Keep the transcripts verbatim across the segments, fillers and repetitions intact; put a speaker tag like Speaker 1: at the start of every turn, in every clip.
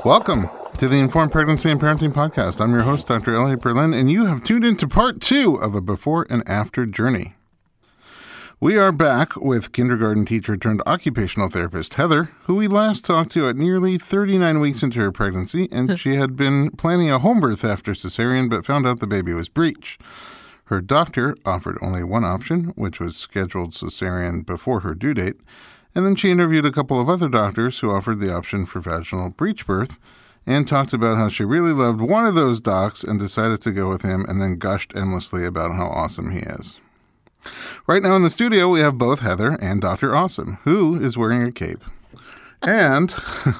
Speaker 1: Welcome to the Informed Pregnancy and Parenting Podcast. I'm your host, Doctor Elliot Berlin, and you have tuned into part two of a before and after journey. We are back with kindergarten teacher turned occupational therapist Heather, who we last talked to at nearly thirty-nine weeks into her pregnancy, and she had been planning a home birth after cesarean, but found out the baby was breech. Her doctor offered only one option, which was scheduled cesarean before her due date, and then she interviewed a couple of other doctors who offered the option for vaginal breech birth, and talked about how she really loved one of those docs and decided to go with him, and then gushed endlessly about how awesome he is. Right now in the studio, we have both Heather and Doctor Awesome, who is wearing a cape, and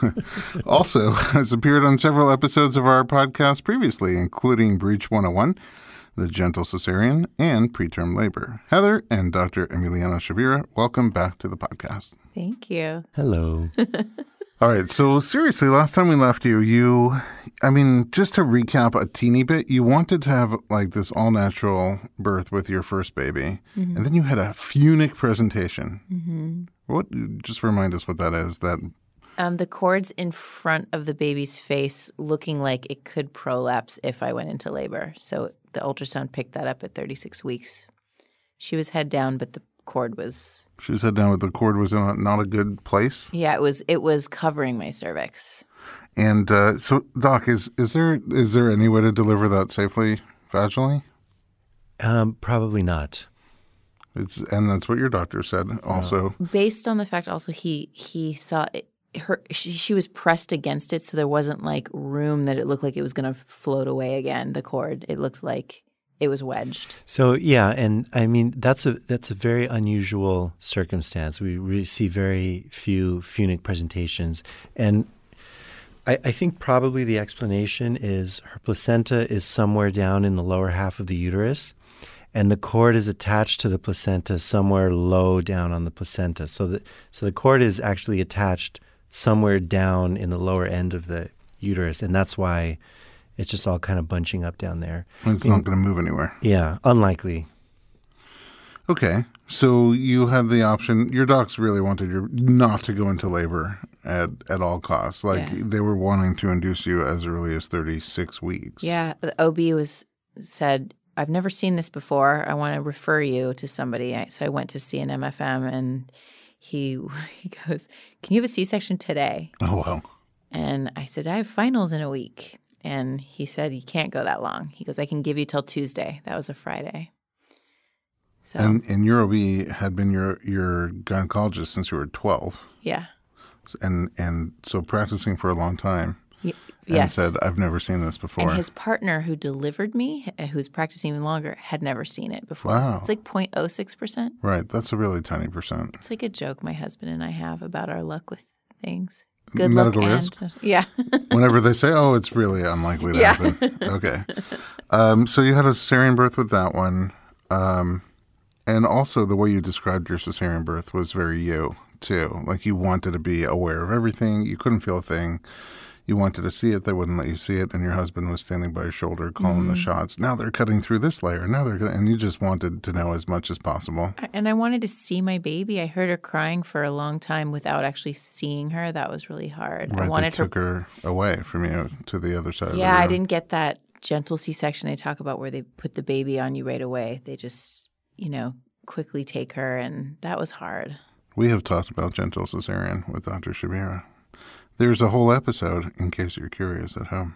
Speaker 1: also has appeared on several episodes of our podcast previously, including Breech one oh one, The Gentle Cesarean, and Preterm Labor. Heather and Doctor Emiliano Chavira, welcome back to the podcast.
Speaker 2: Thank you.
Speaker 3: Hello.
Speaker 1: All right, so seriously, last time we left you, you, I mean, just to recap a teeny bit, you wanted to have like this all-natural birth with your first baby, mm-hmm. and then you had a Funic presentation. Mm-hmm. What? Just remind us what that is. That
Speaker 2: um, the cord's in front of the baby's face, looking like it could prolapse if I went into labor. So the ultrasound picked that up at thirty-six weeks. She was head down, but the cord was...
Speaker 1: She was head down, but the cord was in a, not a good place?
Speaker 2: Yeah, it was It was covering my cervix.
Speaker 1: And uh, so, Doc, is is there is there any way to deliver that safely vaginally?
Speaker 3: Um, probably not.
Speaker 1: It's And that's what your doctor said also.
Speaker 2: No. Based on the fact also he he saw it, her she, she was pressed against it, so there wasn't like room that it looked like it was going to float away again, the cord. It looked like it was wedged.
Speaker 3: So yeah, and I mean that's a that's a very unusual circumstance. We re- see very few Funic presentations, and I, I think probably the explanation is her placenta is somewhere down in the lower half of the uterus, and the cord is attached to the placenta somewhere low down on the placenta. So the so the cord is actually attached somewhere down in the lower end of the uterus, and that's why it's just all kind of bunching up down there.
Speaker 1: And it's
Speaker 3: and,
Speaker 1: not going to move anywhere.
Speaker 3: Yeah, unlikely.
Speaker 1: Okay, so you had the option. Your docs really wanted you not to go into labor at, at all costs. Like
Speaker 2: yeah.
Speaker 1: They were wanting to induce you as early as thirty-six weeks.
Speaker 2: Yeah, the O B was said, I've never seen this before. I want to refer you to somebody. So I went to see an M F M, and he he goes, can you have a C-section today?
Speaker 1: Oh, wow.
Speaker 2: And I said, I have finals in a week. And he said, you can't go that long. He goes, I can give you till Tuesday. That was a Friday. So
Speaker 1: And, and your O B had been your, your gynecologist since you were twelve.
Speaker 2: Yeah.
Speaker 1: And and so practicing for a long time.
Speaker 2: Y-
Speaker 1: and
Speaker 2: yes.
Speaker 1: said, I've never seen this before.
Speaker 2: And his partner who delivered me, who's practicing even longer, had never seen it before.
Speaker 1: Wow.
Speaker 2: It's like zero point zero six percent.
Speaker 1: Right. That's a really tiny percent.
Speaker 2: It's like a joke my husband and I have about our luck with things. Good
Speaker 1: Medical
Speaker 2: luck
Speaker 1: risk?
Speaker 2: And, yeah.
Speaker 1: Whenever they say, oh, it's really unlikely to
Speaker 2: yeah.
Speaker 1: happen. Okay. Um, so you had a cesarean birth with that one. Um, and also the way you described your cesarean birth was very you, too. Like you wanted to be aware of everything. You couldn't feel a thing. You wanted to see it. They wouldn't let you see it. And your husband was standing by your shoulder calling mm-hmm. the shots. Now they're cutting through this layer. Now they're going and you just wanted to know as much as possible.
Speaker 2: And I wanted to see my baby. I heard her crying for a long time without actually seeing her. That was really hard.
Speaker 1: Right,
Speaker 2: I wanted
Speaker 1: they took her, her away from you to the other side
Speaker 2: yeah,
Speaker 1: of the room.
Speaker 2: I didn't get that gentle C-section they talk about where they put the baby on you right away. They just, you know, quickly take her, and that was hard.
Speaker 1: We have talked about gentle cesarean with Doctor Chavira. There's a whole episode, in case you're curious at home.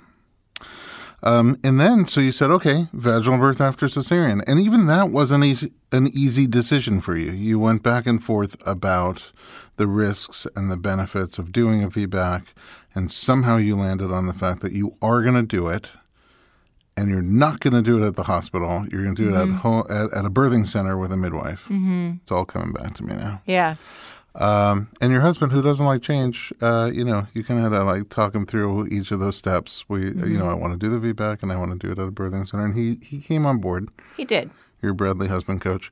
Speaker 1: Um, and then, so you said, okay, vaginal birth after cesarean. And even that wasn't easy, an easy decision for you. You went back and forth about the risks and the benefits of doing a V BAC, and somehow you landed on the fact that you are going to do it, and you're not going to do it at the hospital. You're going to do mm-hmm. it at, home, at, at a birthing center with a midwife. Mm-hmm. It's all coming back to me now.
Speaker 2: Yeah.
Speaker 1: Um, and your husband, who doesn't like change, uh, you know, you kind of had to like talk him through each of those steps. We, mm-hmm. you know, I want to do the V BAC and I want to do it at a birthing center. And he, he came on board.
Speaker 2: He did.
Speaker 1: Your Bradley husband coach.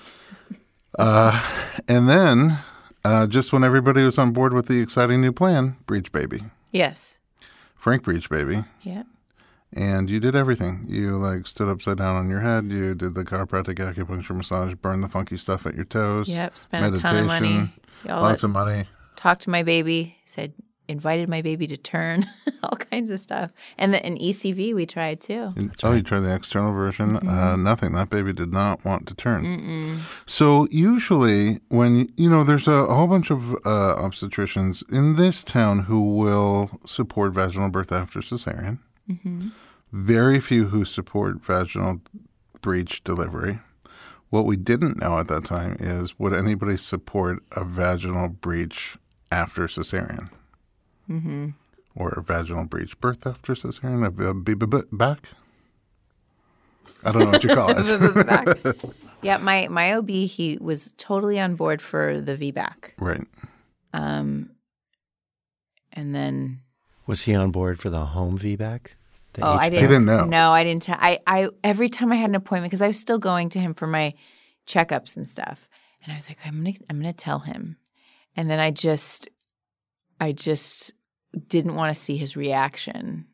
Speaker 1: uh, and then uh, just when everybody was on board with the exciting new plan, Breech Baby.
Speaker 2: Yes.
Speaker 1: Frank Breech Baby.
Speaker 2: Yeah.
Speaker 1: And you did everything. You like stood upside down on your head. You did the chiropractic acupuncture massage, burned the funky stuff at your toes.
Speaker 2: Yep. Spent
Speaker 1: meditation,
Speaker 2: a ton of money.
Speaker 1: Lots of money.
Speaker 2: Talked to my baby. Said, invited my baby to turn, all kinds of stuff. And the, an E C V we tried too.
Speaker 1: Oh, you tried the external version? Mm-hmm. Uh, nothing. That baby did not want to turn. Mm-mm. So usually when, you know, there's a, a whole bunch of uh, obstetricians in this town who will support vaginal birth after cesarean. Mm-hmm. Very few who support vaginal breech delivery. What we didn't know at that time is, would anybody support a vaginal breech after cesarean? Mm-hmm. Or a vaginal breech birth after cesarean? A, a b- b- b- back? I don't know what you call it.
Speaker 2: Yeah, my, my O B, he was totally on board for the V BAC.
Speaker 1: Right.
Speaker 2: Um, and then...
Speaker 3: Was he on board for the home V BAC?
Speaker 2: Oh, I didn't.
Speaker 1: He didn't know.
Speaker 2: No, I didn't. T- I, I every time I had an appointment, because I was still going to him for my checkups and stuff, and I was like, I'm gonna, I'm gonna tell him, and then I just, I just didn't want to see his reaction,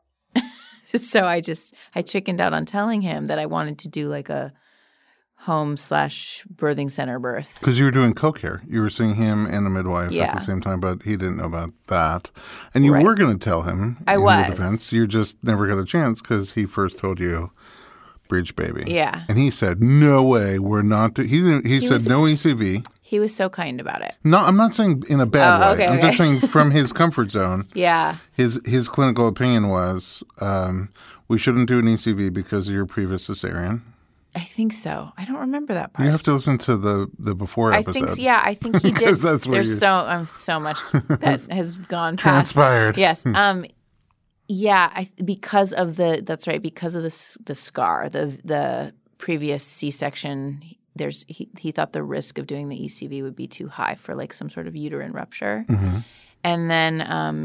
Speaker 2: so I just, I chickened out on telling him that I wanted to do like a home slash birthing center birth.
Speaker 1: Because you were doing co-care. You were seeing him and a midwife
Speaker 2: yeah.
Speaker 1: at the same time, but he didn't know about that. And you
Speaker 2: right.
Speaker 1: were going to tell him
Speaker 2: I
Speaker 1: in
Speaker 2: was.
Speaker 1: your defense. You just never got a chance because he first told you breech baby.
Speaker 2: Yeah.
Speaker 1: And he said, no way, we're not do-. He, he, he said
Speaker 2: was,
Speaker 1: no E C V.
Speaker 2: He was so kind about it.
Speaker 1: No, I'm not saying in a bad
Speaker 2: oh,
Speaker 1: way.
Speaker 2: okay,
Speaker 1: I'm
Speaker 2: okay.
Speaker 1: just saying from his comfort zone.
Speaker 2: Yeah.
Speaker 1: His his clinical opinion was, um, we shouldn't do an E C V because of your previous cesarean.
Speaker 2: I think so. I don't remember that part.
Speaker 1: You have to listen to the, the before
Speaker 2: I
Speaker 1: episode.
Speaker 2: think, yeah, I think he did.
Speaker 1: that's where
Speaker 2: There's
Speaker 1: you...
Speaker 2: so um, so much that has gone past.
Speaker 1: Transpired.
Speaker 2: Yes. Um. Yeah. I because of the. That's right. Because of the the scar, the the previous C-section. There's he he thought the risk of doing the E C V would be too high for like some sort of uterine rupture, mm-hmm. and then um.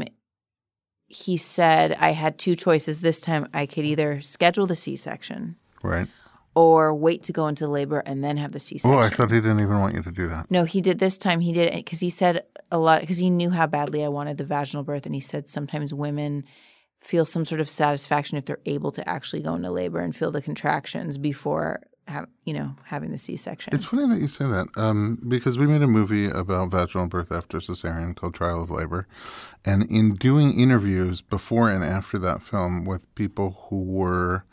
Speaker 2: He said I had two choices this time. I could either schedule the C-section,
Speaker 1: right,
Speaker 2: or wait to go into labor and then have the C-section.
Speaker 1: Oh, I thought he didn't even want you to do that.
Speaker 2: No, he did this time. He did it because he said a lot because he knew how badly I wanted the vaginal birth, and he said sometimes women feel some sort of satisfaction if they're able to actually go into labor and feel the contractions before have, you know, having the C-section.
Speaker 1: It's funny that you say that um, because we made a movie about vaginal birth after cesarean called Trial of Labor. And in doing interviews before and after that film with people who were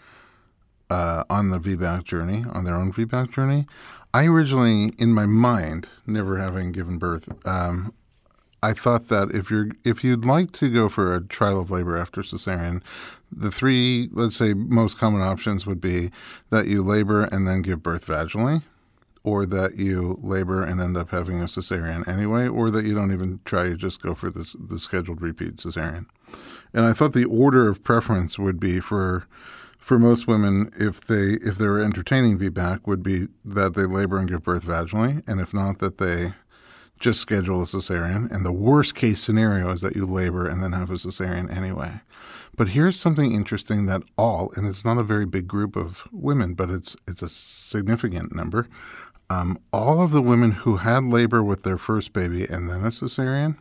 Speaker 1: uh, on the V BAC journey, on their own V BAC journey, I originally, in my mind, never having given birth, um, I thought that if you're if you'd like to go for a trial of labor after cesarean, the three, let's say, most common options would be that you labor and then give birth vaginally, or that you labor and end up having a cesarean anyway, or that you don't even try, you just go for this the scheduled repeat cesarean. And I thought the order of preference would be for for most women, if they if they were entertaining V BAC, would be that they labor and give birth vaginally, and if not, that they just schedule a cesarean. And the worst case scenario is that you labor and then have a cesarean anyway. But here's something interesting that all, and it's not a very big group of women, but it's it's a significant number, um, all of the women who had labor with their first baby and then a cesarean,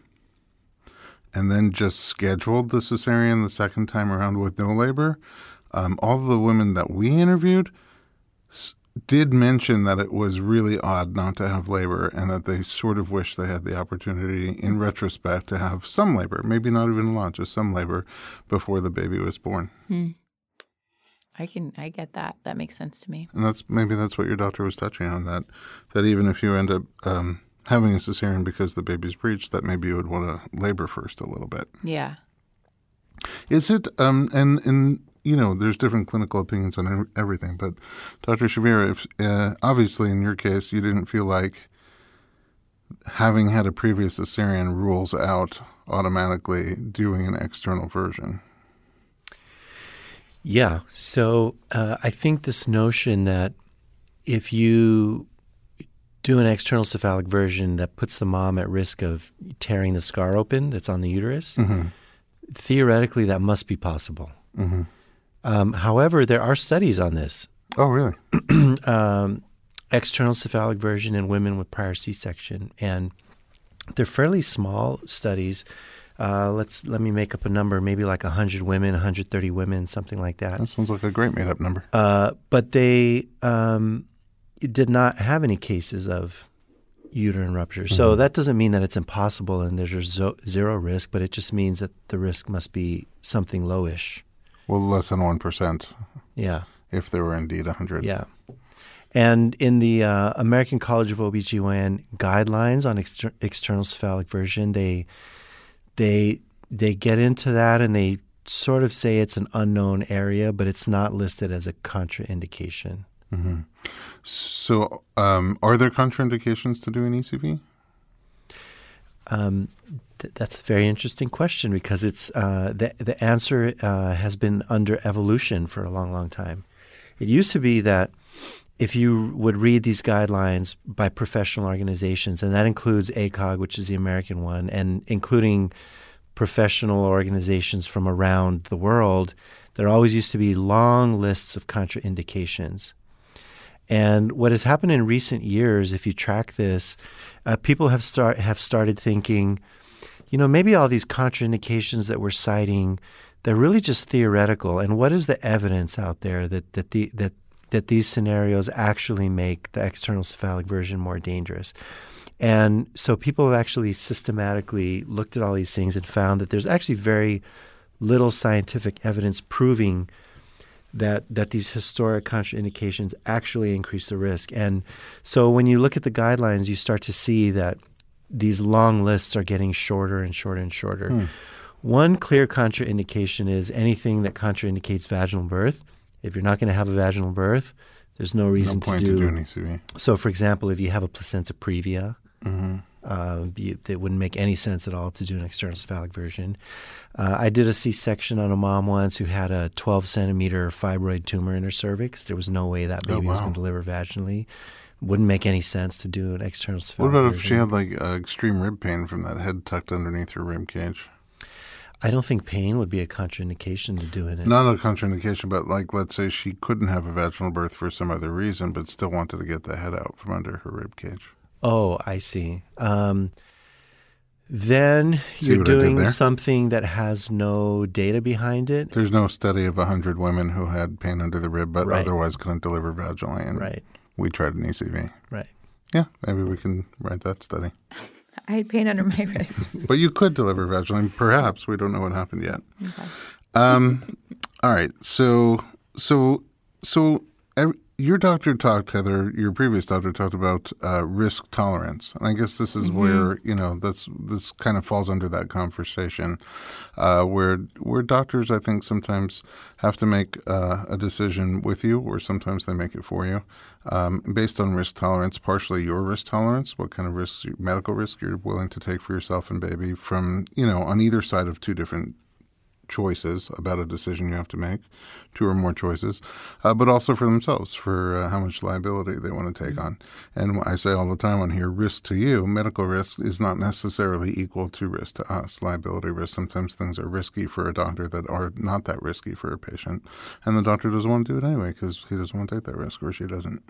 Speaker 1: and then just scheduled the cesarean the second time around with no labor, um, all of the women that we interviewed s- did mention that it was really odd not to have labor and that they sort of wish they had the opportunity in retrospect to have some labor, maybe not even a lot, just some labor before the baby was born.
Speaker 2: Hmm. I can, I get that. That makes sense to me.
Speaker 1: And that's maybe that's what your doctor was touching on, that that even if you end up um, having a cesarean because the baby's breached, that maybe you would want to labor first a little bit.
Speaker 2: Yeah.
Speaker 1: Is it, um, and, and you know, there's different clinical opinions on everything, but Doctor Shavira, if, uh, obviously in your case, you didn't feel like having had a previous cesarean rules out automatically doing an external version.
Speaker 3: Yeah. So uh, I think this notion that if you do an external cephalic version that puts the mom at risk of tearing the scar open that's on the uterus, mm-hmm. theoretically that must be possible. Mm-hmm. Um, however, there are studies on this.
Speaker 1: Oh, really?
Speaker 3: um, external cephalic version in women with prior C-section, and they're fairly small studies. Uh, let's let me make up a number, maybe like one hundred women, one hundred thirty women, something like that.
Speaker 1: That sounds like a great made-up number.
Speaker 3: Uh, but they um, did not have any cases of uterine rupture.
Speaker 1: Mm-hmm.
Speaker 3: So that doesn't mean that it's impossible and there's zo- zero risk, but it just means that the risk must be something lowish.
Speaker 1: Well, less than one percent.
Speaker 3: Yeah.
Speaker 1: If there were indeed one hundred.
Speaker 3: Yeah. And in the uh, American College of O B G Y N guidelines on exter- external cephalic version, they they they get into that and they sort of say it's an unknown area, but it's not listed as a contraindication.
Speaker 1: Mm-hmm. So um, are there contraindications to doing E C V?
Speaker 3: Um, th- that's a very interesting question because it's uh, the the answer uh, has been under evolution for a long, long time. It used to be that if you would read these guidelines by professional organizations, and that includes A C O G, which is the American one, and including professional organizations from around the world, there always used to be long lists of contraindications. And what has happened in recent years, if you track this, uh, people have start have started thinking, you know, maybe all these contraindications that we're citing, they're really just theoretical. And what is the evidence out there that that the that that these scenarios actually make the external cephalic version more dangerous? And so people have actually systematically looked at all these things and found that there's actually very little scientific evidence proving that that these historic contraindications actually increase the risk. And so when you look at the guidelines, you start to see that these long lists are getting shorter and shorter and shorter. Hmm. One clear contraindication is anything that contraindicates vaginal birth. If you're not going to have a vaginal birth, there's no reason
Speaker 1: no point
Speaker 3: to do,
Speaker 1: to do an E C V.
Speaker 3: So, for example, if you have a placenta previa,
Speaker 1: mm-hmm.
Speaker 3: uh, you, it wouldn't make any sense at all to do an external cephalic version. Uh, I did a C-section on a mom once who had a twelve centimeter fibroid tumor in her cervix. There was no way that baby oh, wow. was going to deliver vaginally. Wouldn't make any sense to do an external cephalic
Speaker 1: version. What about
Speaker 3: version.
Speaker 1: if she had like uh, extreme rib pain from that head tucked underneath her rib cage?
Speaker 3: I don't think pain would be a contraindication to doing it.
Speaker 1: Not a contraindication, but like let's say she couldn't have a vaginal birth for some other reason, but still wanted to get the head out from under her rib cage.
Speaker 3: Oh, I see. Um, then
Speaker 1: see
Speaker 3: you're doing something that has no data behind it.
Speaker 1: There's no study of one hundred women who had pain under the rib but
Speaker 3: right.
Speaker 1: otherwise couldn't deliver vaginally. And
Speaker 3: right.
Speaker 1: we tried an E C V.
Speaker 3: Right.
Speaker 1: Yeah, maybe we can write that study.
Speaker 2: I had pain under my ribs.
Speaker 1: But you could deliver vaginally. Perhaps. We don't know what happened yet. Okay. Um, all right. So, so, so every, your doctor talked, Heather, your previous doctor talked about uh, risk tolerance. And I guess this is mm-hmm. where, you know, that's this kind of falls under that conversation uh, where where doctors, I think, sometimes have to make uh, a decision with you or sometimes they make it for you um, based on risk tolerance, partially your risk tolerance, what kind of risks, medical risk you're willing to take for yourself and baby from, you know, on either side of two different choices about a decision you have to make, two or more choices, uh, but also for themselves, for uh, how much liability they want to take on. And I say all the time on here, risk to you, medical risk is not necessarily equal to risk to us. Liability risk, sometimes things are risky for a doctor that are not that risky for a patient. And the doctor doesn't want to do it anyway because he doesn't want to take that risk or she doesn't.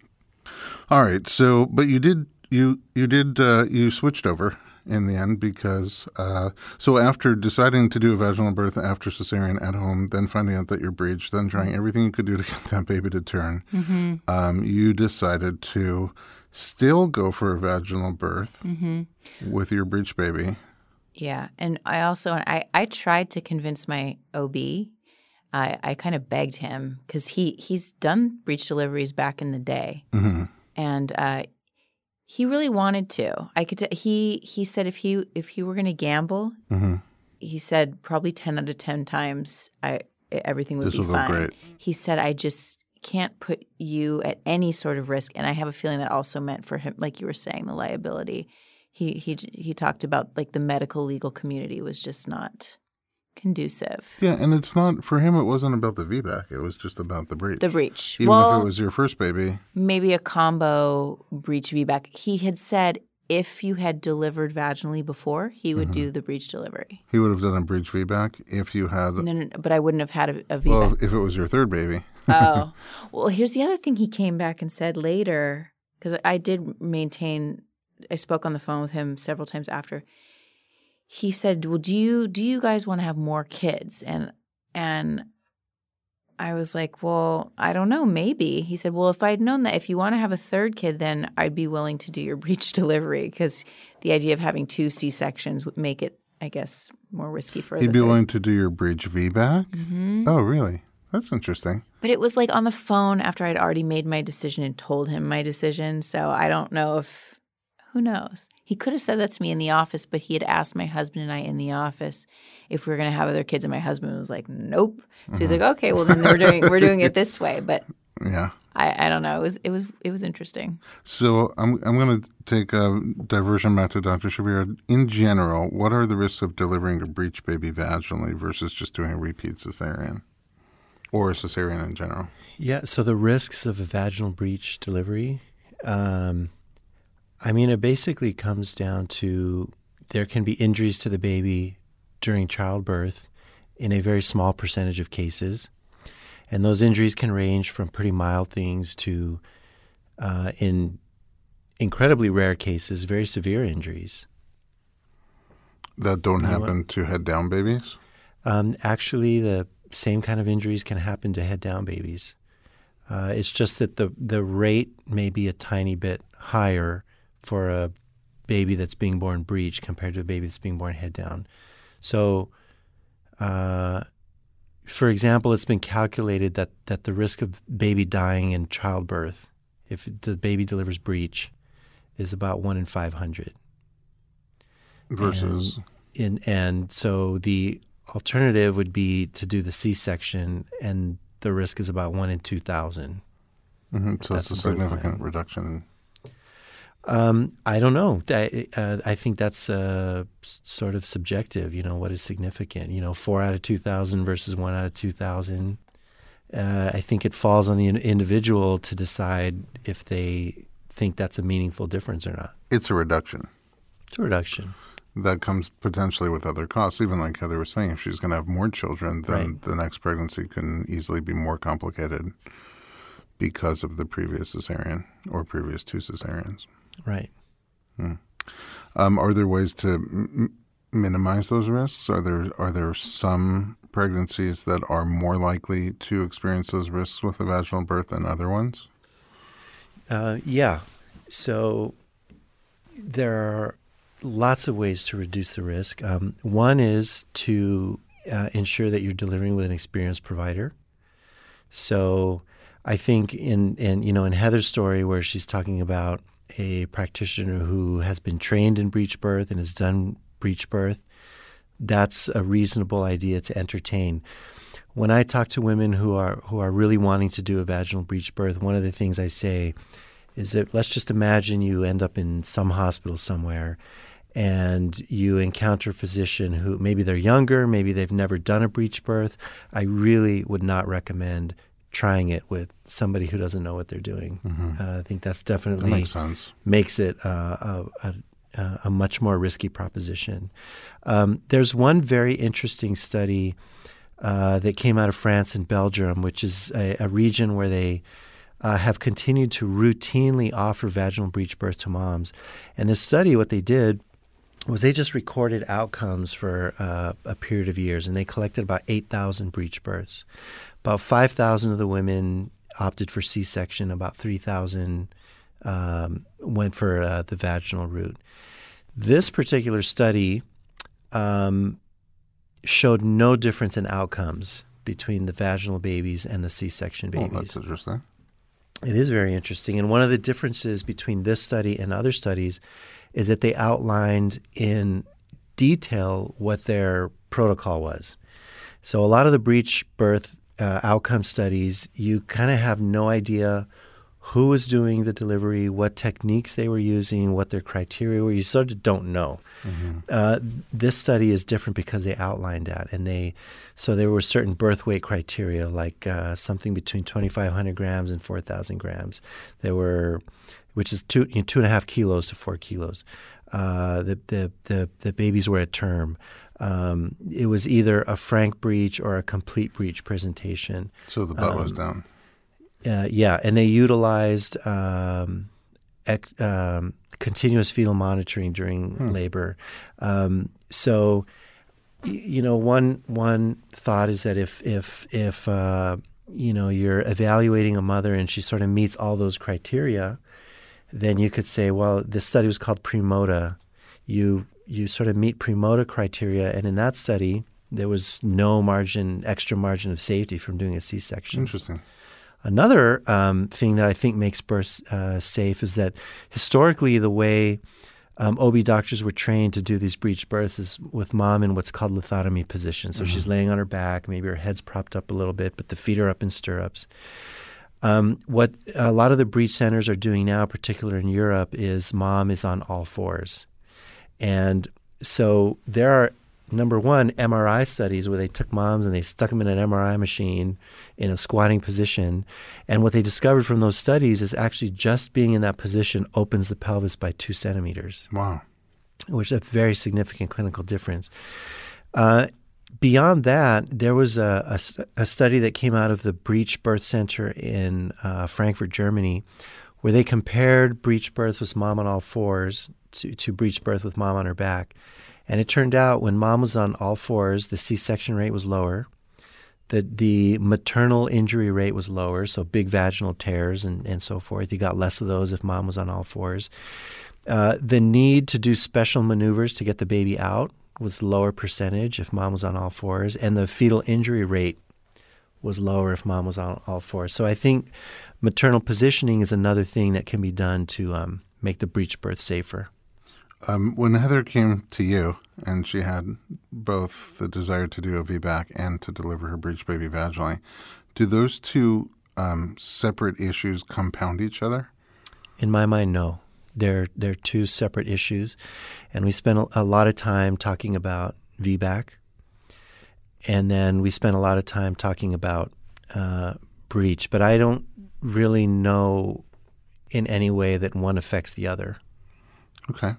Speaker 1: All right. So, but you did, you, you did, uh, you switched over in the end because uh, so after deciding to do a vaginal birth after cesarean at home, then finding out that you're breached, then trying everything you could do to get that baby to turn, mm-hmm. um, you decided to still go for a vaginal birth mm-hmm. with your breached baby.
Speaker 2: Yeah. And I also, I, I tried to convince my O B. I, I kind of begged him because he, he's done breech deliveries back in the day. Mm-hmm. And uh he really wanted to. I could. T- he he said if he if he were going to gamble, mm-hmm. he said probably ten out of ten times I everything would
Speaker 1: this
Speaker 2: be
Speaker 1: will
Speaker 2: fine.
Speaker 1: Go great.
Speaker 2: He said I just can't put you at any sort of risk, and I have a feeling that also meant for him, like you were saying, the liability. He he he talked about like the medical legal community was just not conducive.
Speaker 1: Yeah, and it's not for him. It wasn't about the V BAC. It was just about the breech.
Speaker 2: The breech.
Speaker 1: Even
Speaker 2: well,
Speaker 1: if it was your first baby,
Speaker 2: maybe a combo breech V BAC. He had said if you had delivered vaginally before, he would mm-hmm. do the breech delivery.
Speaker 1: He would have done a breech V BAC if you had.
Speaker 2: No, no, no but I wouldn't have had a, a V BAC.
Speaker 1: Well, if it was your third baby.
Speaker 2: Oh, well, here's the other thing he came back and said later because I did maintain. I spoke on the phone with him several times after. He said, "Well, do you do you guys want to have more kids?" And and I was like, well, I don't know, maybe. He said, well, if I'd known that if you want to have a third kid, then I'd be willing to do your breech delivery because the idea of having two C-sections would make it, I guess, more risky for
Speaker 1: He'd
Speaker 2: the
Speaker 1: be
Speaker 2: third.
Speaker 1: willing to do your breech V BAC?
Speaker 2: Mm-hmm.
Speaker 1: Oh, really? That's interesting.
Speaker 2: But it was like on the phone after I'd already made my decision and told him my decision. So I don't know if – who knows? He could have said that to me in the office, but he had asked my husband and I in the office if we were going to have other kids, and my husband was like, nope. So mm-hmm. he's like, okay, well then we're doing we're doing it this way. But
Speaker 1: yeah,
Speaker 2: I, I don't know. It was it was it was interesting.
Speaker 1: So I'm I'm going to take a diversion back to Doctor Shavir. In general, what are the risks of delivering a breech baby vaginally versus just doing a repeat cesarean or a cesarean in general?
Speaker 3: Yeah. So the risks of a vaginal breech delivery. Um, I mean, it basically comes down to there can be injuries to the baby during childbirth in a very small percentage of cases. And those injuries can range from pretty mild things to, uh, in incredibly rare cases, very severe injuries.
Speaker 1: That don't
Speaker 3: You know
Speaker 1: happen
Speaker 3: what?
Speaker 1: to head-down babies?
Speaker 3: Um, actually, the same kind of injuries can happen to head-down babies. Uh, it's just that the, the rate may be a tiny bit higher for a baby that's being born breech compared to a baby that's being born head down. So, uh, for example, it's been calculated that, that the risk of baby dying in childbirth, if the baby delivers breech, is about one in five hundred.
Speaker 1: Versus?
Speaker 3: And, in, and so the alternative would be to do the C-section, and the risk is about one in two thousand.
Speaker 1: Mm-hmm. So it's a significant
Speaker 3: plan.
Speaker 1: reduction.
Speaker 3: Um, I don't know. I, uh, I think that's uh, s- sort of subjective. You know, what is significant? You know, four out of two thousand versus one out of two thousand. Uh, I think it falls on the in- individual to decide if they think that's a meaningful difference or not.
Speaker 1: It's a reduction.
Speaker 3: It's a reduction.
Speaker 1: That comes potentially with other costs. Even like Heather was saying, if she's going to have more children, then
Speaker 3: Right.
Speaker 1: the next pregnancy can easily be more complicated because of the previous cesarean or previous two cesareans.
Speaker 3: Right.
Speaker 1: Hmm. Um, are there ways to m- minimize those risks? Are there are there some pregnancies that are more likely to experience those risks with a vaginal birth than other ones?
Speaker 3: Uh, yeah. So there are lots of ways to reduce the risk. Um, one is to uh, ensure that you're delivering with an experienced provider. So I think in, in you know in Heather's story where she's talking about a practitioner who has been trained in breech birth and has done breech birth, that's a reasonable idea to entertain. When I talk to women who are who are really wanting to do a vaginal breech birth, one of the things I say is that let's just imagine you end up in some hospital somewhere and you encounter a physician who maybe they're younger, maybe they've never done a breech birth. I really would not recommend trying it with somebody who doesn't know what they're doing.
Speaker 1: Mm-hmm.
Speaker 3: Uh, I think that's definitely
Speaker 1: That makes sense.
Speaker 3: makes it uh, a, a, a much more risky proposition. Um, there's one very interesting study uh, that came out of France and Belgium, which is a, a region where they uh, have continued to routinely offer vaginal breech birth to moms. And this study, what they did was they just recorded outcomes for uh, a period of years, and they collected about eight thousand breech births. About five thousand of the women opted for C-section. About three thousand um, went for uh, the vaginal route. This particular study um, showed no difference in outcomes between the vaginal babies and the C-section babies.
Speaker 1: Oh, that's interesting.
Speaker 3: It is very interesting. And one of the differences between this study and other studies is that they outlined in detail what their protocol was. So a lot of the breech birth uh, outcome studies, you kind of have no idea who was doing the delivery, what techniques they were using, what their criteria were. You sort of don't know. Mm-hmm. Uh, this study is different because they outlined that, and they so there were certain birth weight criteria, like uh, something between twenty-five hundred grams and four thousand grams. There were, which is two you know, two and a half kilos to four kilos. Uh, the, the the the babies were at term. Um, it was either a frank breech or a complete breech presentation.
Speaker 1: So the butt
Speaker 3: um,
Speaker 1: was down.
Speaker 3: Uh, yeah, and they utilized um, ex, um, continuous fetal monitoring during hmm. labor. Um, so, y- you know, one one thought is that if if if uh, you know, you're evaluating a mother and she sort of meets all those criteria, then you could say, well, this study was called Premoda. You you sort of meet Premoda criteria, and in that study, there was no margin, extra margin of safety from doing a C-section.
Speaker 1: Interesting.
Speaker 3: Another um, thing that I think makes births uh, safe is that historically the way um, O B doctors were trained to do these breech births is with mom in what's called lithotomy position. So mm-hmm. she's laying on her back, maybe her head's propped up a little bit, but the feet are up in stirrups. Um, what a lot of the breech centers are doing now, particularly in Europe, is mom is on all fours. And so there are, number one, M R I studies where they took moms and they stuck them in an M R I machine in a squatting position. And what they discovered from those studies is actually just being in that position opens the pelvis by two centimeters.
Speaker 1: Wow.
Speaker 3: Which is a very significant clinical difference. Uh, beyond that, there was a, a, a study that came out of the Breech Birth Center in uh, Frankfurt, Germany, where they compared breech births with mom on all fours to, to breech birth with mom on her back. And it turned out when mom was on all fours, the C-section rate was lower. The the maternal injury rate was lower, so big vaginal tears and, and so forth. You got less of those if mom was on all fours. Uh, the need to do special maneuvers to get the baby out was lower percentage if mom was on all fours. And the fetal injury rate was lower if mom was on all fours. So I think maternal positioning is another thing that can be done to um, make the breech birth safer.
Speaker 1: Um, when Heather came to you and she had both the desire to do a V BAC and to deliver her breech baby vaginally, do those two um, separate issues compound each other?
Speaker 3: In my mind, no. They're, they're two separate issues. And we spent a, a lot of time talking about V BAC. And then we spent a lot of time talking about uh, breech. But I don't really know in any way that one affects the other.
Speaker 1: Okay.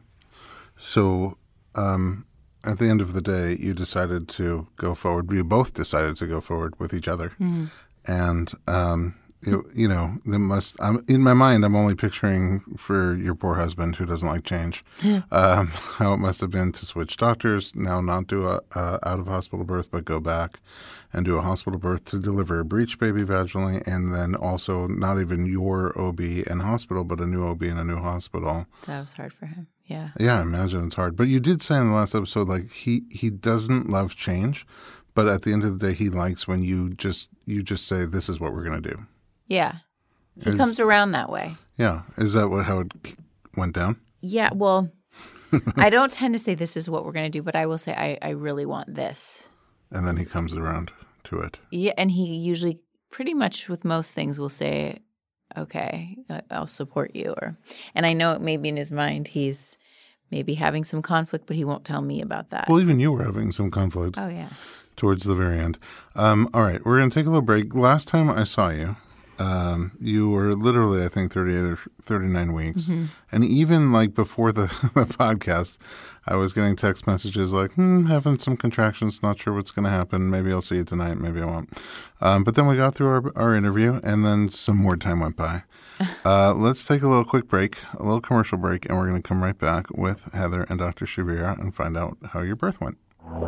Speaker 1: So um, at the end of the day, you decided to go forward. You both decided to go forward with each other. Mm-hmm. And, um, it, you know, there must, I'm, in my mind, I'm only picturing for your poor husband who doesn't like change, um, how it must have been to switch doctors, now not do a, a out-of-hospital birth, but go back and do a hospital birth to deliver a breech baby vaginally, and then also not even your O B and hospital, but a new O B and a new hospital.
Speaker 2: That was hard for him. Yeah.
Speaker 1: Yeah, I imagine it's hard. But you did say in the last episode, like, he, he doesn't love change, but at the end of the day, he likes when you just you just say, this is what we're going to do.
Speaker 2: Yeah. He
Speaker 1: is,
Speaker 2: comes around that way.
Speaker 1: Yeah. Is that what how it went down?
Speaker 2: Yeah. Well, I don't tend to say this is what we're going to do, but I will say I, I really want this.
Speaker 1: And then he comes around to it.
Speaker 2: Yeah. And he usually pretty much with most things will say, okay, I'll support you. Or, and I know it may be in his mind he's maybe having some conflict, but he won't tell me about that.
Speaker 1: Well, even you were having some conflict.
Speaker 2: Oh, yeah.
Speaker 1: Towards the very end. Um, all right, we're going to take a little break. Last time I saw you, um, you were literally, I think, thirty-eight or thirty-nine weeks. Mm-hmm. And even like before the, the podcast, I was getting text messages like, hmm, having some contractions, not sure what's going to happen. Maybe I'll see you tonight, maybe I won't. Um, but then we got through our, our interview, and then some more time went by. Uh, let's take a little quick break, a little commercial break, and we're going to come right back with Heather and Doctor Shavira and find out how your birth went.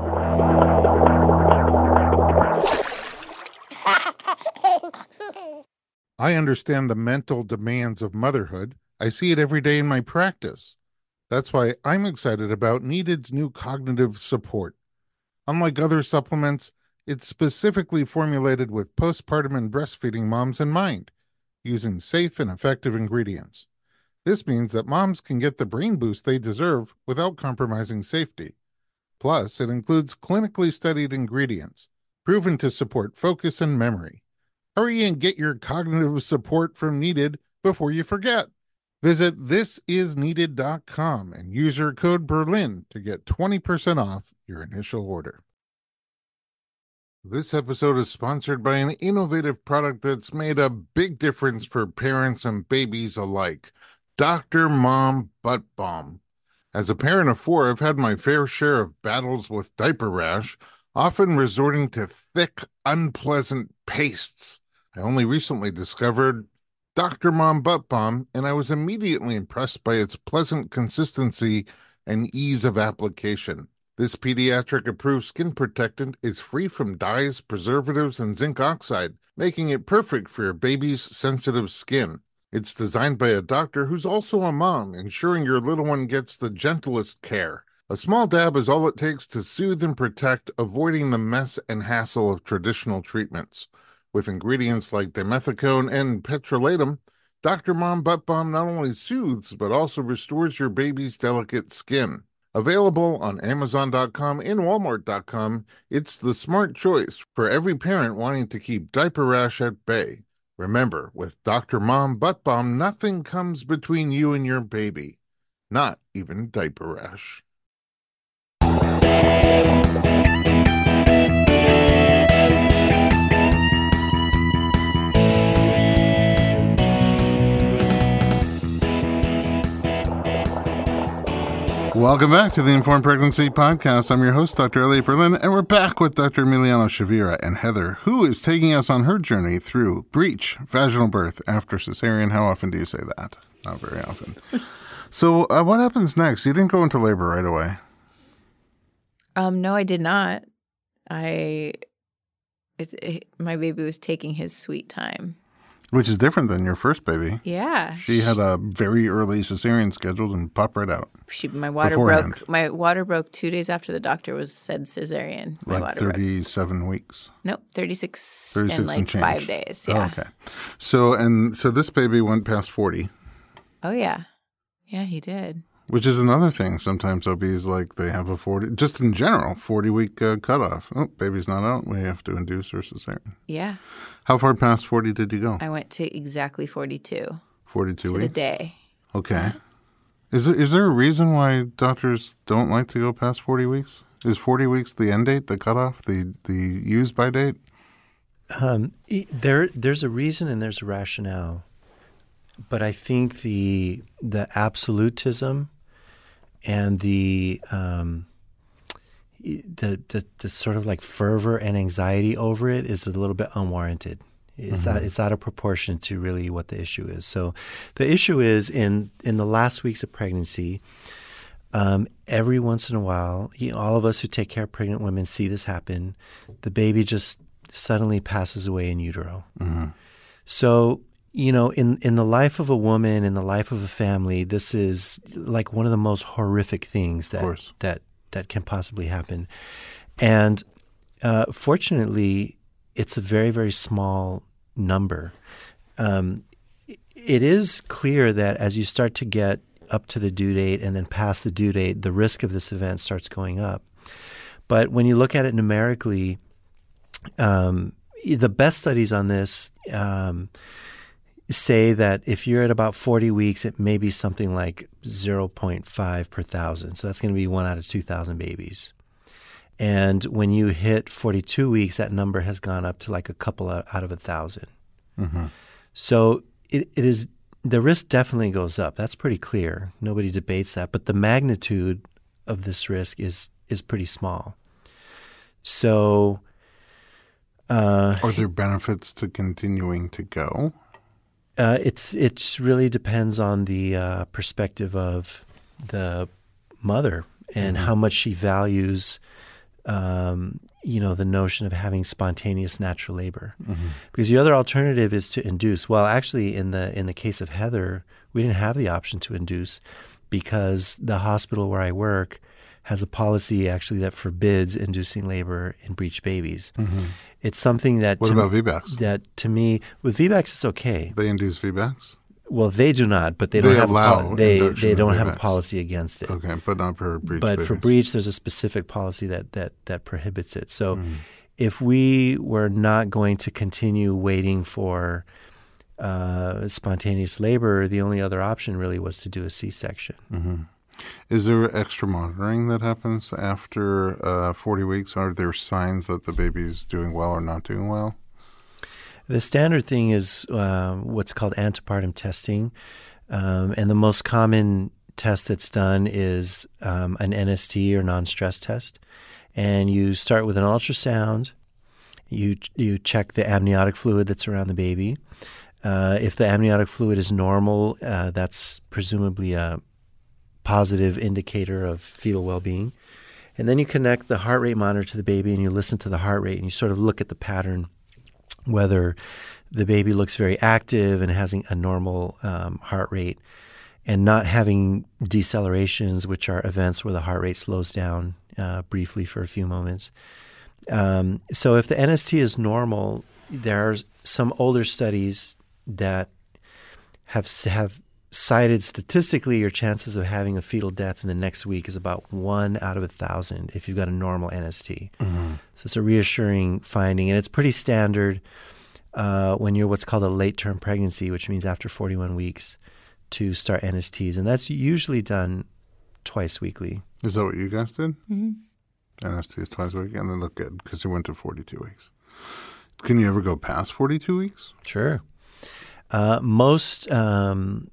Speaker 1: I understand the mental demands of motherhood. I see it every day in my practice. That's why I'm excited about Needed's new cognitive support. Unlike other supplements, it's specifically formulated with postpartum and breastfeeding moms in mind, using safe and effective ingredients. This means that moms can get the brain boost they deserve without compromising safety. Plus, it includes clinically studied ingredients, proven to support focus and memory. Hurry and get your cognitive support from Needed before you forget. Visit this is needed dot com and use your code Berlin to get twenty percent off your initial order. This episode is sponsored by an innovative product that's made a big difference for parents and babies alike, Doctor Mom Butt Balm. As a parent of four, I've had my fair share of battles with diaper rash, often resorting to thick, unpleasant pastes. I only recently discovered Doctor Mom Butt Balm, and I was immediately impressed by its pleasant consistency and ease of application. This pediatric-approved skin protectant is free from dyes, preservatives, and zinc oxide, making it perfect for your baby's sensitive skin. It's designed by a doctor who's also a mom, ensuring your little one gets the gentlest care. A small dab is all it takes to soothe and protect, avoiding the mess and hassle of traditional treatments. With ingredients like dimethicone and petrolatum, Doctor Mom Butt Balm not only soothes, but also restores your baby's delicate skin. Available on Amazon dot com and Walmart dot com, it's the smart choice for every parent wanting to keep diaper rash at bay. Remember, with Doctor Mom Butt Balm, nothing comes between you and your baby. Not even diaper rash. Welcome back to the Informed Pregnancy Podcast. I'm your host, Doctor Elliot Berlin, and we're back with Doctor Emiliano Chavira and Heather, who is taking us on her journey through breech, vaginal birth after cesarean. How often do you say that? Not very often. So uh, what happens next? You didn't go into labor right away.
Speaker 2: Um, no, I did not. I, it's it, my baby was taking his sweet time.
Speaker 1: Which is different than your first baby.
Speaker 2: Yeah.
Speaker 1: She had a very early cesarean scheduled and popped right out.
Speaker 2: She, my water
Speaker 1: beforehand.
Speaker 2: broke. My water broke two days after the doctor was said cesarean. My
Speaker 1: Like
Speaker 2: water
Speaker 1: thirty-seven
Speaker 2: broke.
Speaker 1: weeks.
Speaker 2: Nope, thirty-six,
Speaker 1: thirty-six
Speaker 2: and like
Speaker 1: and change.
Speaker 2: five days. Yeah.
Speaker 1: Oh, okay. So and so this baby went past forty.
Speaker 2: Oh yeah, yeah, he did.
Speaker 1: Which is another thing. Sometimes O Bs, like, they have a forty, just in general, forty-week uh, cutoff. Oh, baby's not out. We have to induce or cesarean.
Speaker 2: Yeah.
Speaker 1: How far past forty did you go?
Speaker 2: I went to exactly forty-two.
Speaker 1: forty-two
Speaker 2: to
Speaker 1: weeks?
Speaker 2: the day.
Speaker 1: Okay. Is there, is there a reason why doctors don't like to go past forty weeks? Is forty weeks the end date, the cutoff, the, the use-by date?
Speaker 3: Um, there, there's a reason and there's a rationale. But I think the the absolutism and the um, the, the the sort of like fervor and anxiety over it is a little bit unwarranted. It's mm-hmm. out, it's out of proportion to really what the issue is. So, the issue is in in the last weeks of pregnancy. Um, every once in a while, you know, all of us who take care of pregnant women see this happen. The baby just suddenly passes away in utero.
Speaker 1: Mm-hmm.
Speaker 3: So. You know, in, in the life of a woman, in the life of a family, this is like one of the most horrific things that that, that can possibly happen. And uh, fortunately, it's a very, very small number. Um, it is clear that as you start to get up to the due date and then past the due date, the risk of this event starts going up. But when you look at it numerically, um, the best studies on this um, say that if you're at about forty weeks, it may be something like zero point five per thousand. So that's going to be one out of two thousand babies. And when you hit forty-two weeks, that number has gone up to like a couple out, out of a thousand.
Speaker 1: Mm-hmm.
Speaker 3: So it, it is, the risk definitely goes up. That's pretty clear. Nobody debates that. But the magnitude of this risk is is pretty small. So uh,
Speaker 1: are there benefits to continuing to go?
Speaker 3: Uh, it's it's really depends on the uh, perspective of the mother and mm-hmm. how much she values, um, you know, the notion of having spontaneous natural labor. Mm-hmm. Because the other alternative is to induce. Well, actually, in the in the case of Heather, we didn't have the option to induce because the hospital where I work has a policy actually that forbids inducing labor in breech babies. Mm-hmm. It's something that
Speaker 1: what
Speaker 3: to
Speaker 1: about
Speaker 3: me,
Speaker 1: V BACs?
Speaker 3: That to me, with V BACs, it's okay.
Speaker 1: They induce V BACs?
Speaker 3: Well, they do not, but they,
Speaker 1: they
Speaker 3: don't have
Speaker 1: allow
Speaker 3: a poli- they they don't
Speaker 1: V BACs.
Speaker 3: have a policy against it.
Speaker 1: Okay, but not for breech.
Speaker 3: But
Speaker 1: babies.
Speaker 3: for breech, there's a specific policy that that that prohibits it. So, mm. if we were not going to continue waiting for uh, spontaneous labor, the only other option really was to do a C-section.
Speaker 1: Mm-hmm. Is there extra monitoring that happens after uh, forty weeks? Are there signs that the baby's doing well or not doing well?
Speaker 3: The standard thing is uh, what's called antepartum testing. Um, and the most common test that's done is um, an N S T or non-stress test. And you start with an ultrasound. You you check the amniotic fluid that's around the baby. Uh, if the amniotic fluid is normal, uh, that's presumably a positive indicator of fetal well-being. And then you connect the heart rate monitor to the baby and you listen to the heart rate and you sort of look at the pattern, whether the baby looks very active and has a normal um, heart rate and not having decelerations, which are events where the heart rate slows down uh, briefly for a few moments. Um, so if the N S T is normal, there are some older studies that have have cited statistically your chances of having a fetal death in the next week is about one out of a thousand if you've got a normal N S T. Mm-hmm. So it's a reassuring finding, and it's pretty standard uh, when you're what's called a late-term pregnancy, which means after forty-one weeks, to start N S Ts, and that's usually done twice weekly.
Speaker 1: Is that what you guys did?
Speaker 2: Mm-hmm.
Speaker 1: N S Ts twice a week, and they look good because you went to forty-two weeks. Can you ever go past forty-two weeks?
Speaker 3: Sure. Uh, most um,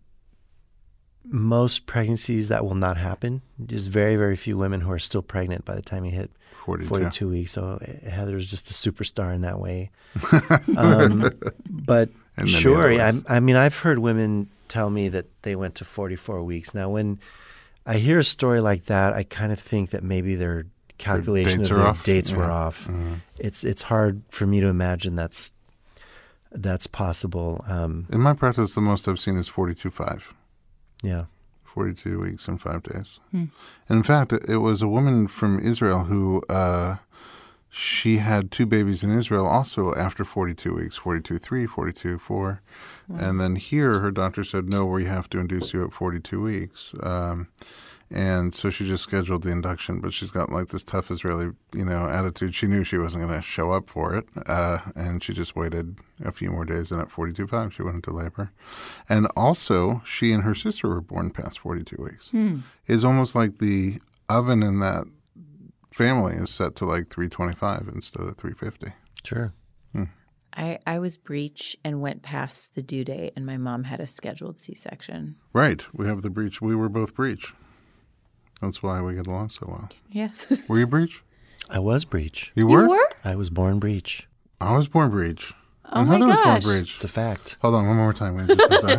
Speaker 3: most pregnancies that will not happen. There's very, very few women who are still pregnant by the time you hit forty-two, forty-two weeks. So Heather's just a superstar in that way. um, but sure, I, I mean, I've heard women tell me that they went to forty-four weeks. Now, when I hear a story like that, I kind of think that maybe their calculation
Speaker 1: dates
Speaker 3: of their
Speaker 1: off.
Speaker 3: dates
Speaker 1: yeah.
Speaker 3: were off. Mm-hmm. It's it's hard for me to imagine that's that's possible. Um,
Speaker 1: in my practice, the most I've seen is forty-two point five.
Speaker 3: Yeah.
Speaker 1: forty-two weeks and five days.
Speaker 2: Hmm.
Speaker 1: And in fact, it was a woman from Israel who uh, she had two babies in Israel also after forty-two weeks, forty-two point three, forty-two point four. Wow. And then here her doctor said, no, we have to induce you at forty-two weeks. Um, and so she just scheduled the induction, but she's got like this tough Israeli, you know, attitude. She knew she wasn't going to show up for it. Uh, and she just waited a few more days, and at forty-two point five, she went into labor. And also, she and her sister were born past forty-two weeks.
Speaker 2: Hmm.
Speaker 1: It's almost like the oven in that family is set to like three twenty-five instead of three fifty.
Speaker 3: Sure.
Speaker 1: Hmm.
Speaker 2: I, I was breech and went past the due date, and my mom had a scheduled C-section.
Speaker 1: Right. We have the breech. We were both breech. That's why we get along so well.
Speaker 2: Yes.
Speaker 1: Were you breech?
Speaker 3: I was breech.
Speaker 1: You were?
Speaker 2: You were?
Speaker 3: I was born breech.
Speaker 1: I was born breech.
Speaker 2: Oh
Speaker 1: and
Speaker 2: my
Speaker 1: Heather
Speaker 2: gosh.
Speaker 1: was born breech.
Speaker 3: It's a fact.
Speaker 1: Hold on, one more time. We just have to-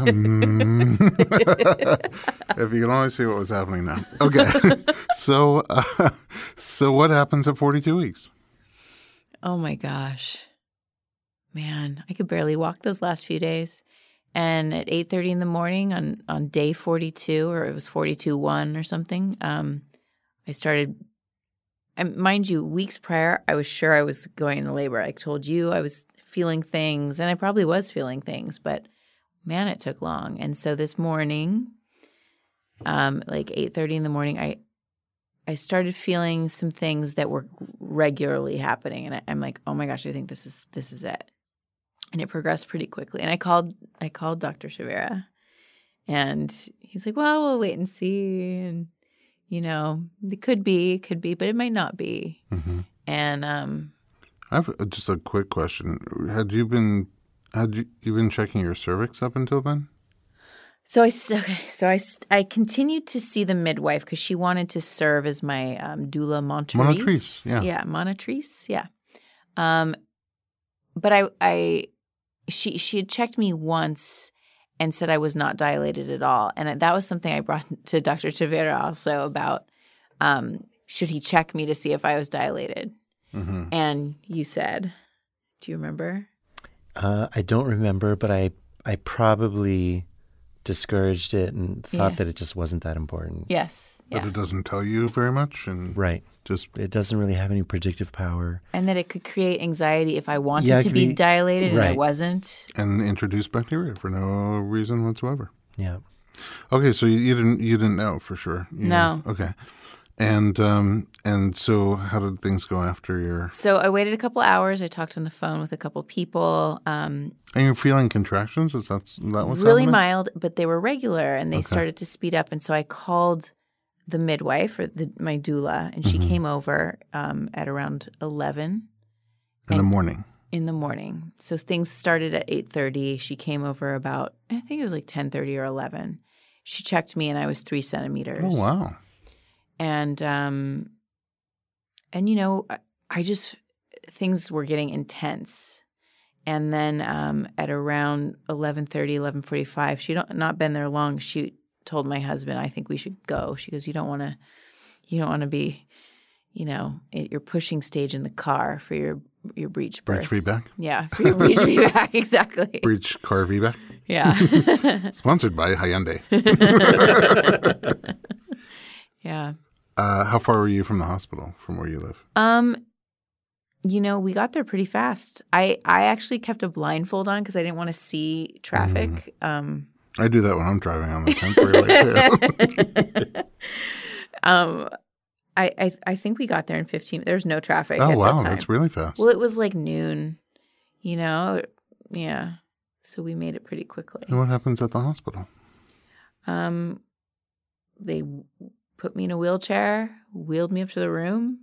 Speaker 1: Mm. If you can only see what was happening now. Okay. so, uh, so what happens at forty-two weeks?
Speaker 2: Oh my gosh. Man, I could barely walk those last few days. And at eight thirty in the morning on, on day forty-two, or it was forty-two one or something, um, I started, and mind you, weeks prior, I was sure I was going into labor. I told you I was feeling things, and I probably was feeling things, but man, it took long. And so this morning, um, like eight thirty in the morning, I I started feeling some things that were regularly happening. And I, I'm like, oh my gosh, I think this is this is it. And it progressed pretty quickly. And I called I called Doctor Shavera, and he's like, well, we'll wait and see. And, you know, it could be, it could be, but it might not be.
Speaker 1: Mm-hmm.
Speaker 2: And um,
Speaker 1: I have just a quick question. Had you been had you, you been checking your cervix up until then?
Speaker 2: So I okay, so I, I continued to see the midwife because she wanted to serve as my um, doula monitrice.
Speaker 1: Monitrice, yeah,
Speaker 2: yeah, monitrice, yeah. Um, but I I she she had checked me once and said I was not dilated at all, and that was something I brought to Doctor Tavera also about. Um, should he check me to see if I was dilated? Mm-hmm. And you said, do you remember?
Speaker 3: Uh, I don't remember, but I I probably discouraged it and thought
Speaker 2: yeah.
Speaker 3: that it just wasn't that important.
Speaker 2: Yes.
Speaker 1: But
Speaker 2: yeah.
Speaker 1: it doesn't tell you very much, and
Speaker 3: right.
Speaker 1: Just
Speaker 3: it doesn't really have any predictive power.
Speaker 2: And that it could create anxiety if I wanted
Speaker 3: yeah,
Speaker 2: to be, be dilated and
Speaker 3: right.
Speaker 2: I wasn't.
Speaker 1: And introduce bacteria for no reason whatsoever.
Speaker 3: Yeah.
Speaker 1: Okay, so you, you didn't you didn't know for sure. You
Speaker 2: no.
Speaker 1: Know. Okay. And um and so how did things go after your?
Speaker 2: So I waited a couple hours. I talked on the phone with a couple people. Um,
Speaker 1: and you're feeling contractions? Is that that what's
Speaker 2: really
Speaker 1: happening?
Speaker 2: mild, but they were regular, and they
Speaker 1: Okay.
Speaker 2: started to speed up. And so I called the midwife or the, my doula, and she
Speaker 1: mm-hmm.
Speaker 2: came over um, at around eleven
Speaker 1: in the morning.
Speaker 2: In the morning. So things started at eight thirty. She came over about I think it was like ten thirty or eleven. She checked me, and I was three centimeters.
Speaker 1: Oh wow.
Speaker 2: And, um, and you know, I, I just, things were getting intense. And then um, at around eleven thirty, eleven forty-five, she'd not been there long. She told my husband, I think we should go. She goes, you don't want to, you don't want to be, you know, it, your pushing stage in the car for your your breech birth.
Speaker 1: Breech feedback?
Speaker 2: Yeah, for your breech feedback, exactly.
Speaker 1: Breech car feedback?
Speaker 2: Yeah.
Speaker 1: Sponsored by Hyundai.
Speaker 2: Yeah.
Speaker 1: Uh, how far were you from the hospital, from where you live?
Speaker 2: Um, you know, we got there pretty fast. I, I actually kept a blindfold on because I didn't want to see traffic. Mm. Um,
Speaker 1: I do that when I'm driving on the ten freeway too.
Speaker 2: um, I, I I think we got there in fifteen. There's no traffic.
Speaker 1: Oh
Speaker 2: at
Speaker 1: wow,
Speaker 2: that time.
Speaker 1: That's really fast.
Speaker 2: Well, it was like noon. You know, yeah. So we made it pretty quickly.
Speaker 1: And what happens at the hospital?
Speaker 2: Um, they put me in a wheelchair, wheeled me up to the room,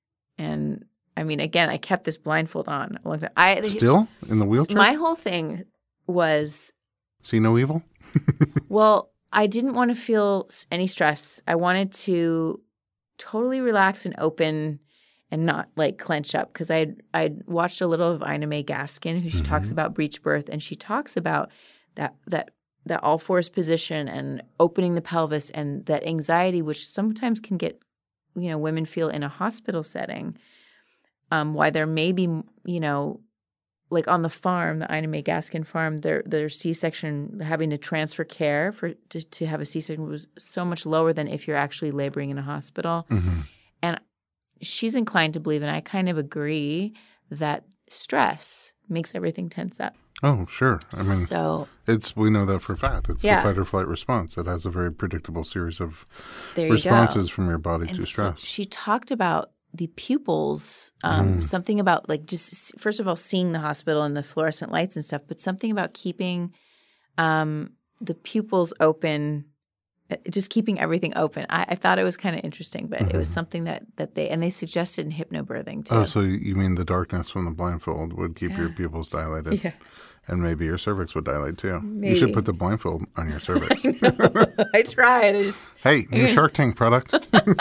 Speaker 2: and I mean, again, I kept this blindfold on. I
Speaker 1: still in the wheelchair.
Speaker 2: My whole thing was
Speaker 1: see no evil.
Speaker 2: Well, I didn't want to feel any stress. I wanted to totally relax and open and not like clench up because I I watched a little of Ina May Gaskin, who she mm-hmm. talks about breech birth, and she talks about that that that all fours position and opening the pelvis and that anxiety, which sometimes can get you know women feel in a hospital setting. Um, why there may be you know like on the farm, the Ina May Gaskin farm, their their C-section having to transfer care for to, to have a C-section was so much lower than if you're actually laboring in a hospital. Mm-hmm. And she's inclined to believe, and I kind of agree, that stress makes everything tense up.
Speaker 1: Oh, sure. I mean,
Speaker 2: so,
Speaker 1: it's we know that for a fact. It's
Speaker 2: yeah.
Speaker 1: the fight or flight response. It has a very predictable series of
Speaker 2: there
Speaker 1: responses
Speaker 2: go.
Speaker 1: from your body
Speaker 2: and
Speaker 1: to stress.
Speaker 2: So she talked about the pupils, um, mm. something about like just first of all seeing the hospital and the fluorescent lights and stuff, but something about keeping um, the pupils open, just keeping everything open. I, I thought it was kind of interesting, but mm-hmm. it was something that, that they – and they suggested in hypnobirthing too.
Speaker 1: Oh, so you mean the darkness from the blindfold would keep yeah. your pupils dilated?
Speaker 2: Yeah.
Speaker 1: And maybe your cervix would dilate too.
Speaker 2: Maybe.
Speaker 1: You should put the blindfold on your cervix.
Speaker 2: I know. I tried. I just
Speaker 1: hey, new Shark Tank product.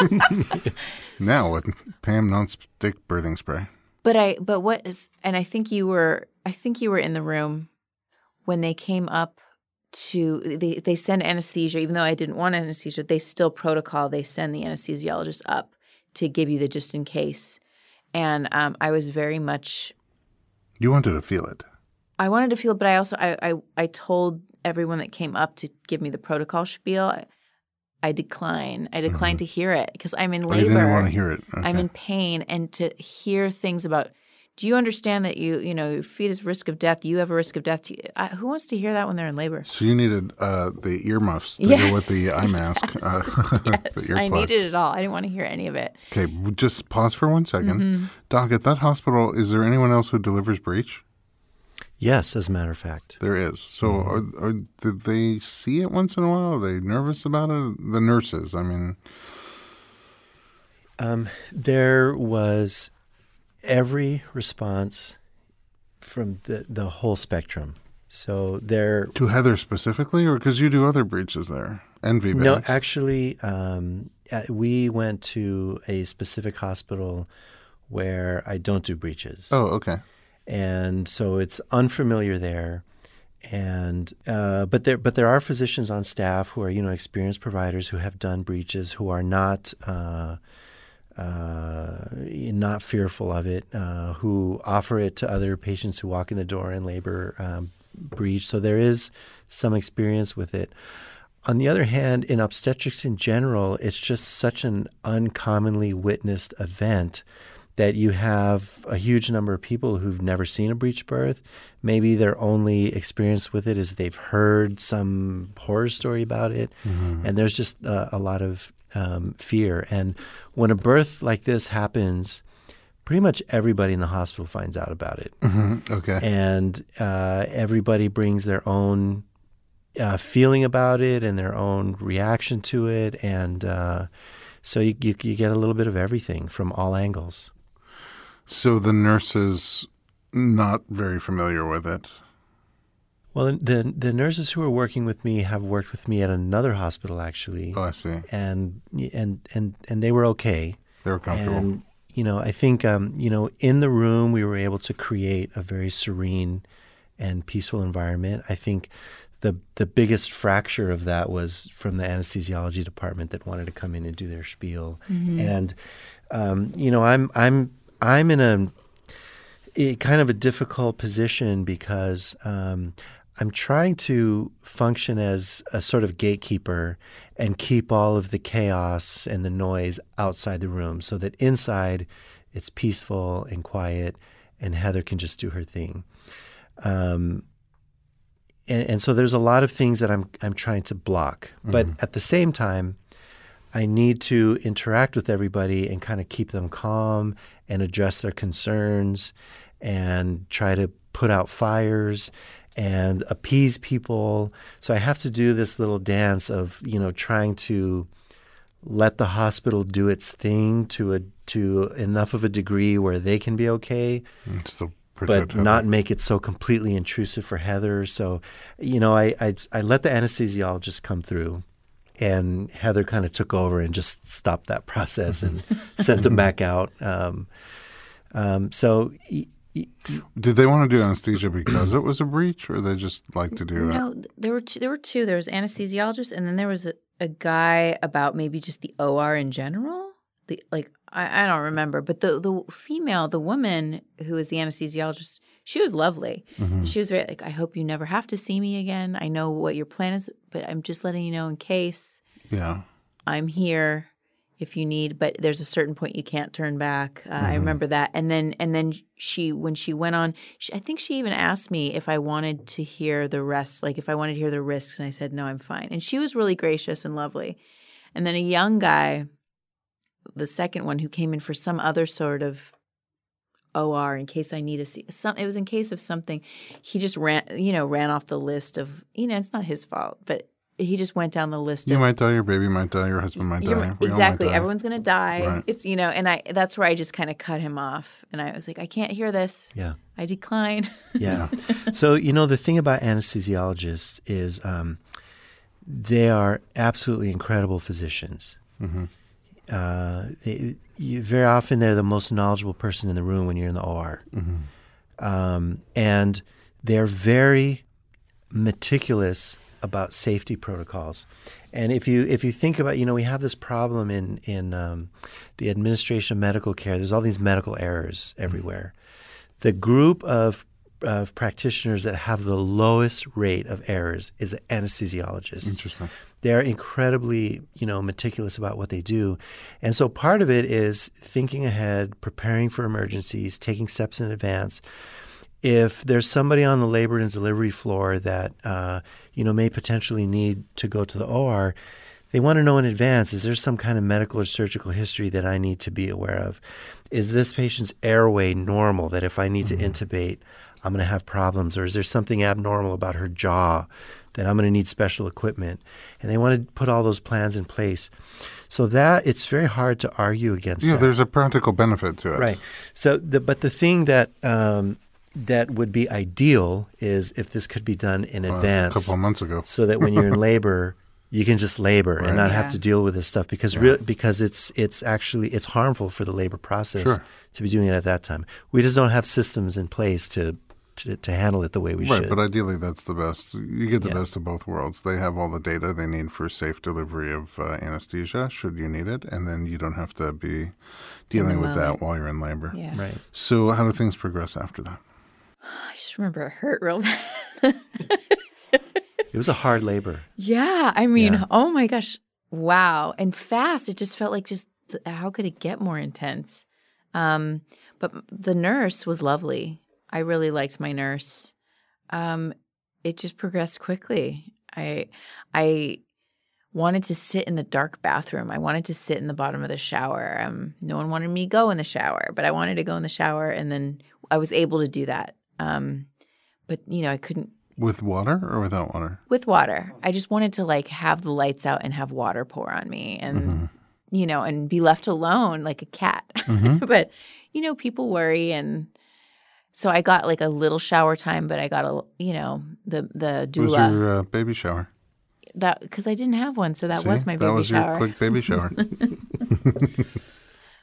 Speaker 1: Now with Pam non-stick birthing spray.
Speaker 2: But I but what is and I think you were I think you were in the room when they came up to they, they send anesthesia, even though I didn't want anesthesia, they still protocol, they send the anesthesiologist up to give you the just in case. And um, I was very much
Speaker 1: You wanted to feel it.
Speaker 2: I wanted to feel it, but I also I, I, I told everyone that came up to give me the protocol spiel. I, I decline. I decline mm-hmm. to hear it because I'm in labor.
Speaker 1: Oh, you didn't want to hear it. Okay.
Speaker 2: I'm in pain, and to hear things about. Do you understand that you you know your fetus risk of death? You have a risk of death. To, I, who wants to hear that when they're in labor?
Speaker 1: So you needed uh, the earmuffs to
Speaker 2: yes.
Speaker 1: go with the eye mask.
Speaker 2: Yes,
Speaker 1: uh,
Speaker 2: yes. I needed it all. I didn't want to hear any of it.
Speaker 1: Okay, just pause for one second. Mm-hmm. Doc, at that hospital, is there anyone else who delivers breech?
Speaker 3: Yes, as a matter of fact.
Speaker 1: There is. So mm-hmm. are, are, did they see it once in a while? Are they nervous about it? The nurses, I mean.
Speaker 3: Um, there was every response from the, the whole spectrum. So there.
Speaker 1: To Heather specifically, or because you do other breaches there? And V BACs?
Speaker 3: No, actually, um, we went to a specific hospital where I don't do breaches.
Speaker 1: Oh, okay.
Speaker 3: And so it's unfamiliar there, and uh, but there but there are physicians on staff who are you know experienced providers who have done breaches, who are not uh, uh, not fearful of it, uh, who offer it to other patients who walk in the door in labor um, breech. So there is some experience with it. On the other hand, in obstetrics in general, it's just such an uncommonly witnessed event that you have a huge number of people who've never seen a breech birth. Maybe their only experience with it is they've heard some horror story about it. Mm-hmm. And there's just uh, a lot of um, fear. And when a birth like this happens, pretty much everybody in the hospital finds out about it.
Speaker 1: Mm-hmm. Okay.
Speaker 3: And uh, everybody brings their own uh, feeling about it and their own reaction to it. And uh, so you, you, you get a little bit of everything from all angles.
Speaker 1: So the nurses not very familiar with it?
Speaker 3: Well, the the nurses who are working with me have worked with me at another hospital, actually.
Speaker 1: Oh, I see.
Speaker 3: And and and and they were okay.
Speaker 1: They were comfortable.
Speaker 3: And, you know, I think, um, you know, in the room we were able to create a very serene and peaceful environment. I think the the biggest fracture of that was from the anesthesiology department that wanted to come in and do their spiel. Mm-hmm. And um, you know, I'm I'm I'm in a, a kind of a difficult position because um, I'm trying to function as a sort of gatekeeper and keep all of the chaos and the noise outside the room so that inside it's peaceful and quiet and Heather can just do her thing. Um, and, and so there's a lot of things that I'm I'm trying to block. Mm-hmm. But at the same time, I need to interact with everybody and kind of keep them calm and address their concerns and try to put out fires and appease people. So I have to do this little dance of, you know, trying to let the hospital do its thing to a to enough of a degree where they can be okay,
Speaker 1: so
Speaker 3: but not make it so completely intrusive for Heather. So, you know, I I, I let the anesthesiologist come through, and Heather kind of took over and just stopped that process and sent him back out. Um, um, so. Y-
Speaker 1: Did they want to do anesthesia because it was a breach, or they just like to do it?
Speaker 2: No, there were two, there were two. There was anesthesiologist, and then there was a, a guy about maybe just the O R in general. The like I, I don't remember, but the the female, the woman who was the anesthesiologist, she was lovely. Mm-hmm. She was very like, I hope you never have to see me again. I know what your plan is, but I'm just letting you know in case.
Speaker 1: Yeah,
Speaker 2: I'm here. If you need, but there's a certain point you can't turn back. Uh, mm-hmm. I remember that. And then and then she, when she went on, she, I think she even asked me if I wanted to hear the rest, like if I wanted to hear the risks. And I said, no, I'm fine. And she was really gracious and lovely. And then a young guy, the second one, who came in for some other sort of O R in case I need to see some, it was in case of something. He just ran, you know, ran off the list of, you know, it's not his fault, but he just went down the list.
Speaker 1: You
Speaker 2: of,
Speaker 1: might die, your baby might die, your husband might die.
Speaker 2: We exactly. Might die. Everyone's going to die.
Speaker 1: Right.
Speaker 2: It's, you know, and I that's where I just kind of cut him off. And I was like, I can't hear this.
Speaker 3: Yeah.
Speaker 2: I decline.
Speaker 3: Yeah. So, you know, the thing about anesthesiologists is um, they are absolutely incredible physicians. Mm-hmm. Uh, they, you, very often they're the most knowledgeable person in the room when you're in the O R. Mm-hmm. Um, and they're very meticulous about safety protocols. And if you if you think about, you know, we have this problem in, in um, the administration of medical care. There's all these medical errors everywhere. The group of of practitioners that have the lowest rate of errors is anesthesiologists.
Speaker 1: Interesting.
Speaker 3: They're incredibly, you know, meticulous about what they do. And so part of it is thinking ahead, preparing for emergencies, taking steps in advance. If there's somebody on the labor and delivery floor that, uh, you know, may potentially need to go to the O R, they want to know in advance, is there some kind of medical or surgical history that I need to be aware of? Is this patient's airway normal that if I need mm-hmm. to intubate, I'm going to have problems? Or is there something abnormal about her jaw that I'm going to need special equipment? And they want to put all those plans in place. So that it's very hard to argue against
Speaker 1: yeah,
Speaker 3: that.
Speaker 1: There's a practical benefit to it.
Speaker 3: Right. So, the, but the thing that um, that would be ideal is if this could be done in uh, advance.
Speaker 1: A couple of months ago.
Speaker 3: So that when you're in labor, you can just labor right. and not
Speaker 2: yeah.
Speaker 3: have to deal with this stuff because
Speaker 1: yeah.
Speaker 3: re- because it's it's actually it's harmful for the labor process
Speaker 1: sure.
Speaker 3: to be doing it at that time. We just don't have systems in place to to, to handle it the way we
Speaker 1: right,
Speaker 3: should.
Speaker 1: But ideally that's the best. You get the
Speaker 3: yeah.
Speaker 1: best of both worlds. They have all the data they need for safe delivery of uh, anesthesia should you need it, and then you don't have to be dealing with that while you're in labor.
Speaker 2: Yeah.
Speaker 3: Right.
Speaker 1: So how do things progress after that?
Speaker 2: I just remember it hurt real bad.
Speaker 3: It was a hard labor.
Speaker 2: Yeah. I mean,
Speaker 3: yeah.
Speaker 2: oh my gosh. Wow. And fast. It just felt like just, how could it get more intense? Um, but the nurse was lovely. I really liked my nurse. Um, it just progressed quickly. I, I wanted to sit in the dark bathroom. I wanted to sit in the bottom of the shower. Um, no one wanted me to go in the shower, but I wanted to go in the shower, and then I was able to do that. Um, but, you know, I couldn't.
Speaker 1: With water or without water?
Speaker 2: With water. I just wanted to, like, have the lights out and have water pour on me and, mm-hmm. you know, and be left alone like a cat. Mm-hmm. But, you know, people worry. And so I got, like, a little shower time, but I got, a, you know, the, the doula.
Speaker 1: What was your uh, baby shower?
Speaker 2: That because I didn't have one, so that
Speaker 1: See,
Speaker 2: was my baby
Speaker 1: that was
Speaker 2: shower.
Speaker 1: Your quick baby shower.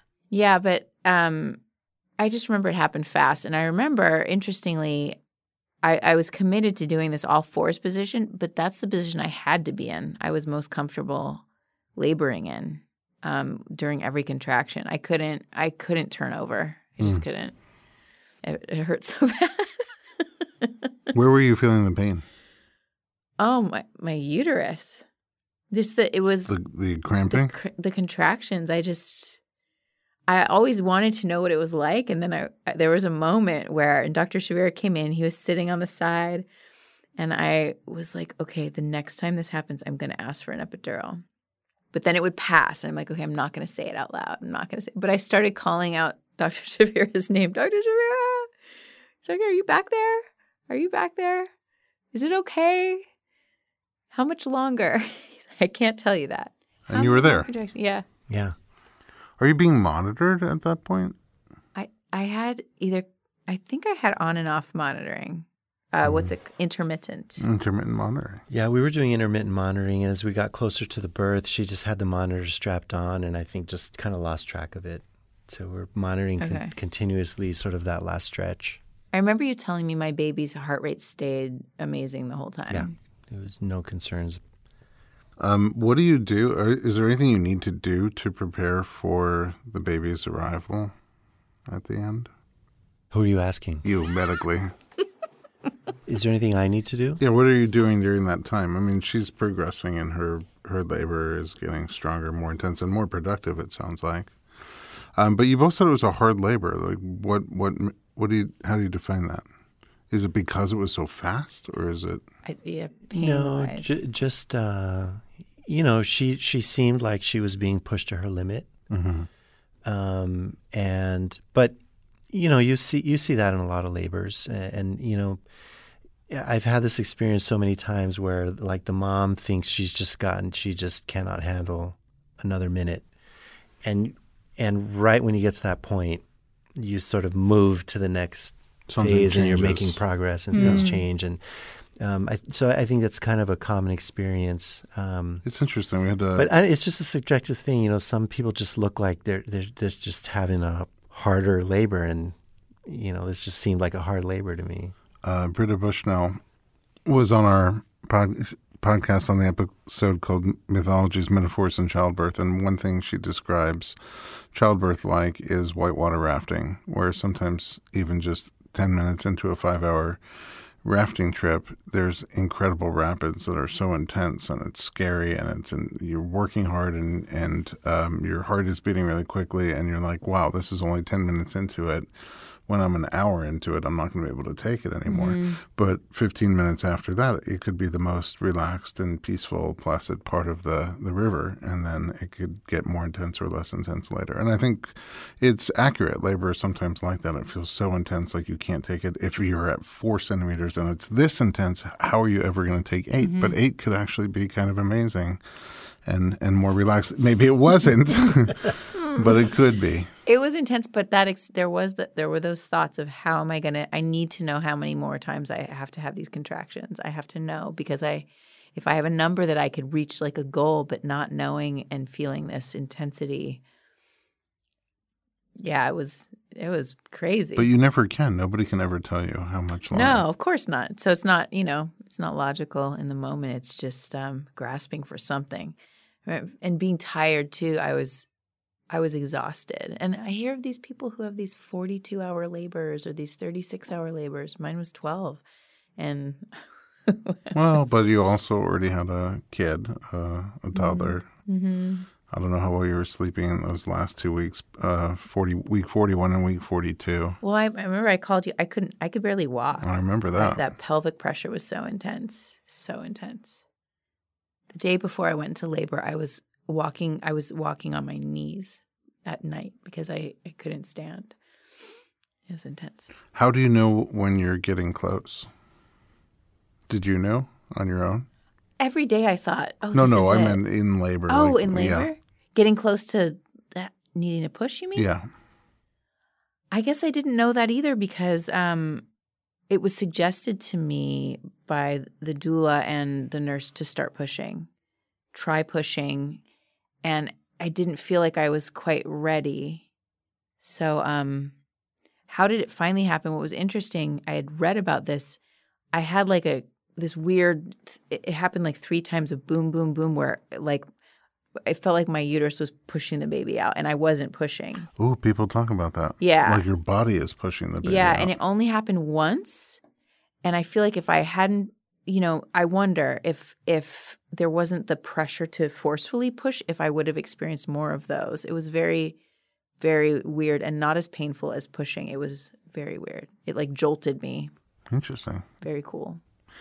Speaker 2: Yeah, but um, I just remember it happened fast. And I remember, interestingly, I, I was committed to doing this all fours position, but that's the position I had to be in. I was most comfortable laboring in um, during every contraction. I couldn't I couldn't turn over. I just mm. couldn't. It, it hurt so bad.
Speaker 1: Where were you feeling the pain?
Speaker 2: Oh, my, my uterus. This the it was
Speaker 1: the, the cramping,
Speaker 2: the, the contractions. I just I always wanted to know what it was like, and then I there was a moment where and Doctor Shavira came in. He was sitting on the side, and I was like, okay, the next time this happens, I'm going to ask for an epidural. But then it would pass, and I'm like, okay, I'm not going to say it out loud. I'm not going to say it. But I started calling out Doctor Shavira's name. Doctor Shavira, Doctor, are you back there? Are you back there? Is it okay? How much longer? I can't tell you that.
Speaker 1: And How you were there?
Speaker 2: Yeah.
Speaker 3: Yeah.
Speaker 1: Are you being monitored at that point?
Speaker 2: I, I had either, I think I had on and off monitoring. Uh, mm. What's it? Intermittent.
Speaker 1: Intermittent monitoring.
Speaker 3: Yeah, we were doing intermittent monitoring. And as we got closer to the birth, she just had the monitor strapped on and I think just kind of lost track of it. So we're monitoring okay. con- continuously sort of that last stretch.
Speaker 2: I remember you telling me my baby's heart rate stayed amazing the whole time.
Speaker 3: Yeah. There was no concerns.
Speaker 1: Um, what do you do? Is there anything you need to do to prepare for the baby's arrival at the end?
Speaker 3: Who are you asking?
Speaker 1: You, medically.
Speaker 3: Is there anything I need to do?
Speaker 1: Yeah, what are you doing during that time? I mean, she's progressing and her, her labor is getting stronger, more intense, and more productive, it sounds like. Um, but you both said it was a hard labor. Like, what, what, what do you, how do you define that? Is it because it was so fast, or is it?
Speaker 2: I, yeah,
Speaker 3: no, j- just uh, you know, she she seemed like she was being pushed to her limit,
Speaker 1: mm-hmm.
Speaker 3: um, and but you know, you see you see that in a lot of labors, and, and you know, I've had this experience so many times where like the mom thinks she's just gotten, she just cannot handle another minute, and and right when you get to that point, you sort of move to the next.
Speaker 1: Something
Speaker 3: phase
Speaker 1: changes.
Speaker 3: And you're making progress and mm. things change and um, I, so I think that's kind of a common experience. Um,
Speaker 1: it's interesting. We had to,
Speaker 3: but I, it's just a subjective thing. You know, some people just look like they're, they're they're just having a harder labor, and you know, this just seemed like a hard labor to me.
Speaker 1: Uh, Britta Bushnell was on our pod, podcast on the episode called Mythologies, Metaphors, and Childbirth, and one thing she describes childbirth like is whitewater rafting, where sometimes even just ten minutes into a five-hour rafting trip, there's incredible rapids that are so intense and it's scary and it's in, you're working hard and, and um, your heart is beating really quickly and you're like, wow, this is only ten minutes into it. When I'm an hour into it, I'm not going to be able to take it anymore. Mm-hmm. But fifteen minutes after that, it could be the most relaxed and peaceful, placid part of the, the river. And then it could get more intense or less intense later. And I think it's accurate. Labor is sometimes like that. It feels so intense like you can't take it. If you're at four centimeters and it's this intense, how are you ever going to take eight? Mm-hmm. But eight could actually be kind of amazing and, and more relaxed. Maybe it wasn't, but it could be.
Speaker 2: It was intense, but that ex- there was the, there were those thoughts of how am I going to – I need to know how many more times I have to have these contractions. I have to know because I if I have a number that I could reach like a goal but not knowing and feeling this intensity, yeah, it was it was crazy.
Speaker 1: But you never can. Nobody can ever tell you how much longer.
Speaker 2: No, of course not. So it's not, you know, it's not logical in the moment. It's just um, grasping for something. And being tired too, I was – I was exhausted. And I hear of these people who have these forty-two hour labors or these thirty-six hour labors. Mine was twelve. And
Speaker 1: well, but you also already had a kid, uh, a toddler.
Speaker 2: Mm-hmm.
Speaker 1: I don't know how well you were sleeping in those last two weeks, uh, forty week forty-one and week forty-two.
Speaker 2: Well, I, I remember I called you. I couldn't, I could barely walk.
Speaker 1: I remember that.
Speaker 2: That, that pelvic pressure was so intense, so intense. The day before I went into labor, I was walking I was walking on my knees at night because I, I couldn't stand. It was intense.
Speaker 1: How do you know when you're getting close? Did you know on your own?
Speaker 2: Every day I thought, oh,
Speaker 1: no,
Speaker 2: this
Speaker 1: no,
Speaker 2: is
Speaker 1: I
Speaker 2: it.
Speaker 1: meant in labor.
Speaker 2: Oh,
Speaker 1: like,
Speaker 2: in labor?
Speaker 1: Yeah.
Speaker 2: Getting close to that needing to push, you mean?
Speaker 1: Yeah.
Speaker 2: I guess I didn't know that either because um, it was suggested to me by the doula and the nurse to start pushing, try pushing. And I didn't feel like I was quite ready. So um, how did it finally happen? What was interesting, I had read about this I had like a this weird. It happened like three times of boom, boom, boom, where like it felt like my uterus was pushing the baby out, and I wasn't pushing.
Speaker 1: Ooh, people talk about that.
Speaker 2: Yeah,
Speaker 1: like your body is pushing the baby.
Speaker 2: Yeah,
Speaker 1: out.
Speaker 2: And it only happened once, and I feel like if I hadn't, you know, I wonder if if there wasn't the pressure to forcefully push, if I would have experienced more of those. It was very, very weird and not as painful as pushing. It was very weird. It like jolted me.
Speaker 1: Interesting.
Speaker 2: Very cool.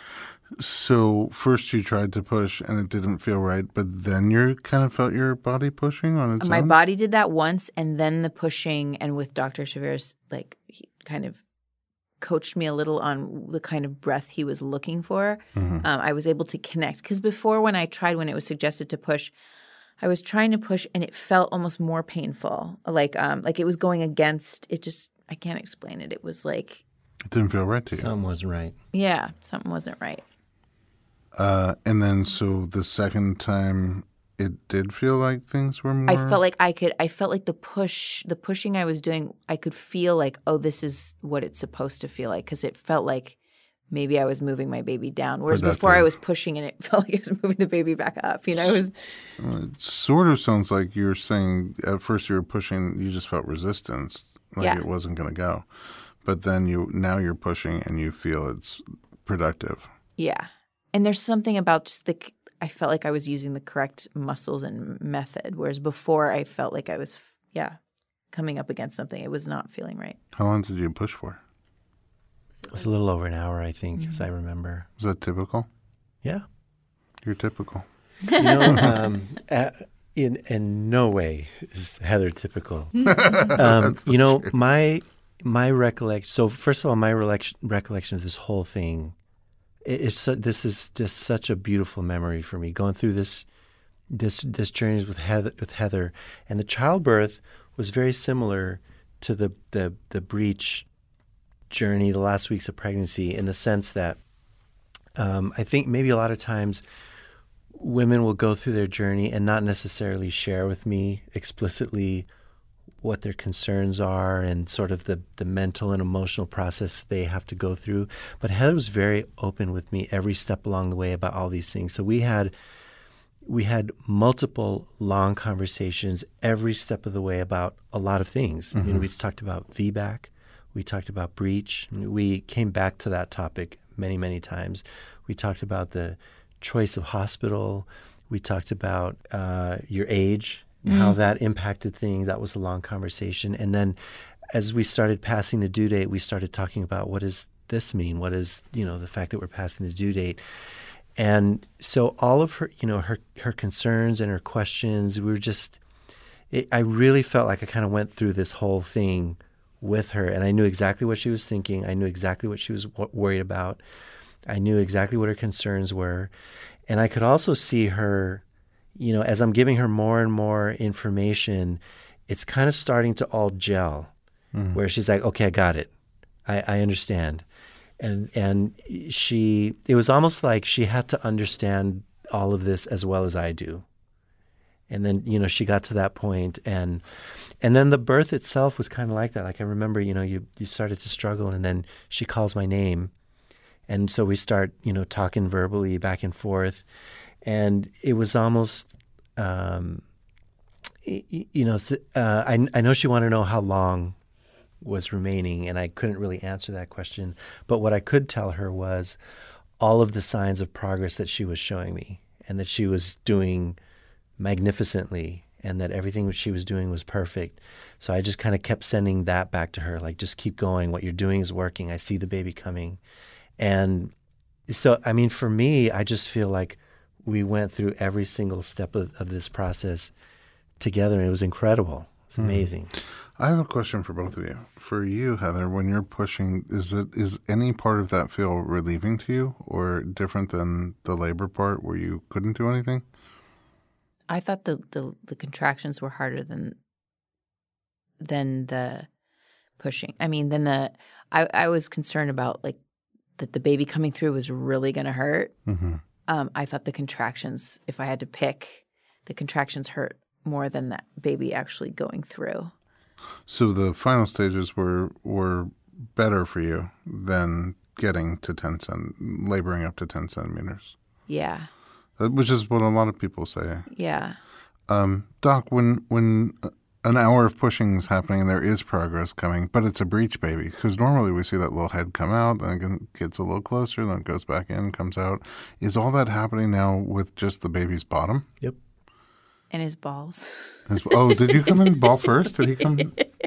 Speaker 1: So first you tried to push and it didn't feel right, but then you kind of felt your body pushing on its
Speaker 2: My
Speaker 1: own?
Speaker 2: My body did that once, and then the pushing, and with Doctor Chavir's, like, he kind of coached me a little on the kind of breath he was looking for. Mm-hmm. Um, I was able to connect. Because before when I tried, when it was suggested to push, I was trying to push and it felt almost more painful. Like, um, like it was going against, it just, I can't explain it. It was like.
Speaker 1: It didn't feel right to you.
Speaker 3: Something wasn't right.
Speaker 2: Yeah, something wasn't right.
Speaker 1: Uh, and then so the second time it did feel like things were more.
Speaker 2: I felt like I could. I felt like the push, the pushing I was doing. I could feel like, oh, this is what it's supposed to feel like, because it felt like maybe I was moving my baby down, whereas
Speaker 1: Productive.
Speaker 2: before I was pushing and it felt like I was moving the baby back up. You know, it was.
Speaker 1: It sort of sounds like you're saying at first you were pushing, you just felt resistance, like
Speaker 2: Yeah.
Speaker 1: it wasn't going to go, but then you now you're pushing and you feel it's productive.
Speaker 2: Yeah. And there's something about just the – I felt like I was using the correct muscles and method, whereas before I felt like I was, yeah, coming up against something. It was not feeling right.
Speaker 1: How long did you push for?
Speaker 3: It was a little over an hour, I think,
Speaker 2: Mm-hmm.
Speaker 3: as I remember.
Speaker 1: Is that typical?
Speaker 3: Yeah.
Speaker 1: You're typical.
Speaker 3: You know, um, uh, in in no way is Heather typical. Um, you know, my my recollection. So first of all, my recollection, recollection of this whole thing. It's so, this is just such a beautiful memory for me, going through this this this journey with Heather, with Heather, and the childbirth was very similar to the the the breech journey, the last weeks of pregnancy, in the sense that um, I think maybe a lot of times women will go through their journey and not necessarily share with me explicitly what their concerns are and sort of the, the mental and emotional process they have to go through. But Heather was very open with me every step along the way about all these things. So we had we had multiple long conversations every step of the way about a lot of things. Mm-hmm. You know, we talked about V BAC. We talked about breech. We came back to that topic many, many times. We talked about the choice of hospital. We talked about uh, your age, mm. how that impacted things. That was a long conversation. And then as we started passing the due date, we started talking about what does this mean? What is, you know, the fact that we're passing the due date? And so all of her, you know, her, her concerns and her questions, we were just, it, I really felt like I kind of went through this whole thing with her, and I knew exactly what she was thinking. I knew exactly what she was w- worried about. I knew exactly what her concerns were. And I could also see her, you know, as I'm giving her more and more information, it's kind of starting to all gel, mm. where she's like, okay, I got it. I, I understand. And and she, it was almost like she had to understand all of this as well as I do. And then, you know, she got to that point, and and then the birth itself was kind of like that. Like I remember, you know, you, you started to struggle, and then she calls my name. And so we start, you know, talking verbally back and forth. And it was almost, um, you, you know, uh, I, I know she wanted to know how long was remaining, and I couldn't really answer that question. But what I could tell her was all of the signs of progress that she was showing me, and that she was doing magnificently, and that everything she was doing was perfect. So I just kind of kept sending that back to her, like, just keep going. What you're doing is working. I see the baby coming. And so, I mean, for me, I just feel like we went through every single step of, of this process together, and it was incredible. It's amazing.
Speaker 1: Mm. I have a question for both of you. For you, Heather, when you're pushing, is it is any part of that feel relieving to you, or different than the labor part where you couldn't do anything?
Speaker 2: I thought the, the, the contractions were harder than than the pushing. I mean, then the I, I was concerned about like that the baby coming through was really going to hurt. Mm-hmm. Um, I thought the contractions, if I had to pick, the contractions hurt more than that baby actually going through.
Speaker 1: So the final stages were were better for you than getting to ten cent, laboring up to ten centimeters.
Speaker 2: Yeah.
Speaker 1: Which is what a lot of people say.
Speaker 2: Yeah.
Speaker 1: Um, Doc, when when an hour of pushing is happening and there is progress coming, but it's a breech baby, because normally we see that little head come out, then it gets a little closer, then it goes back in, comes out. Is all that happening now with just the baby's bottom?
Speaker 3: Yep.
Speaker 2: And his balls.
Speaker 1: His, oh, did you come in ball first? Did he come?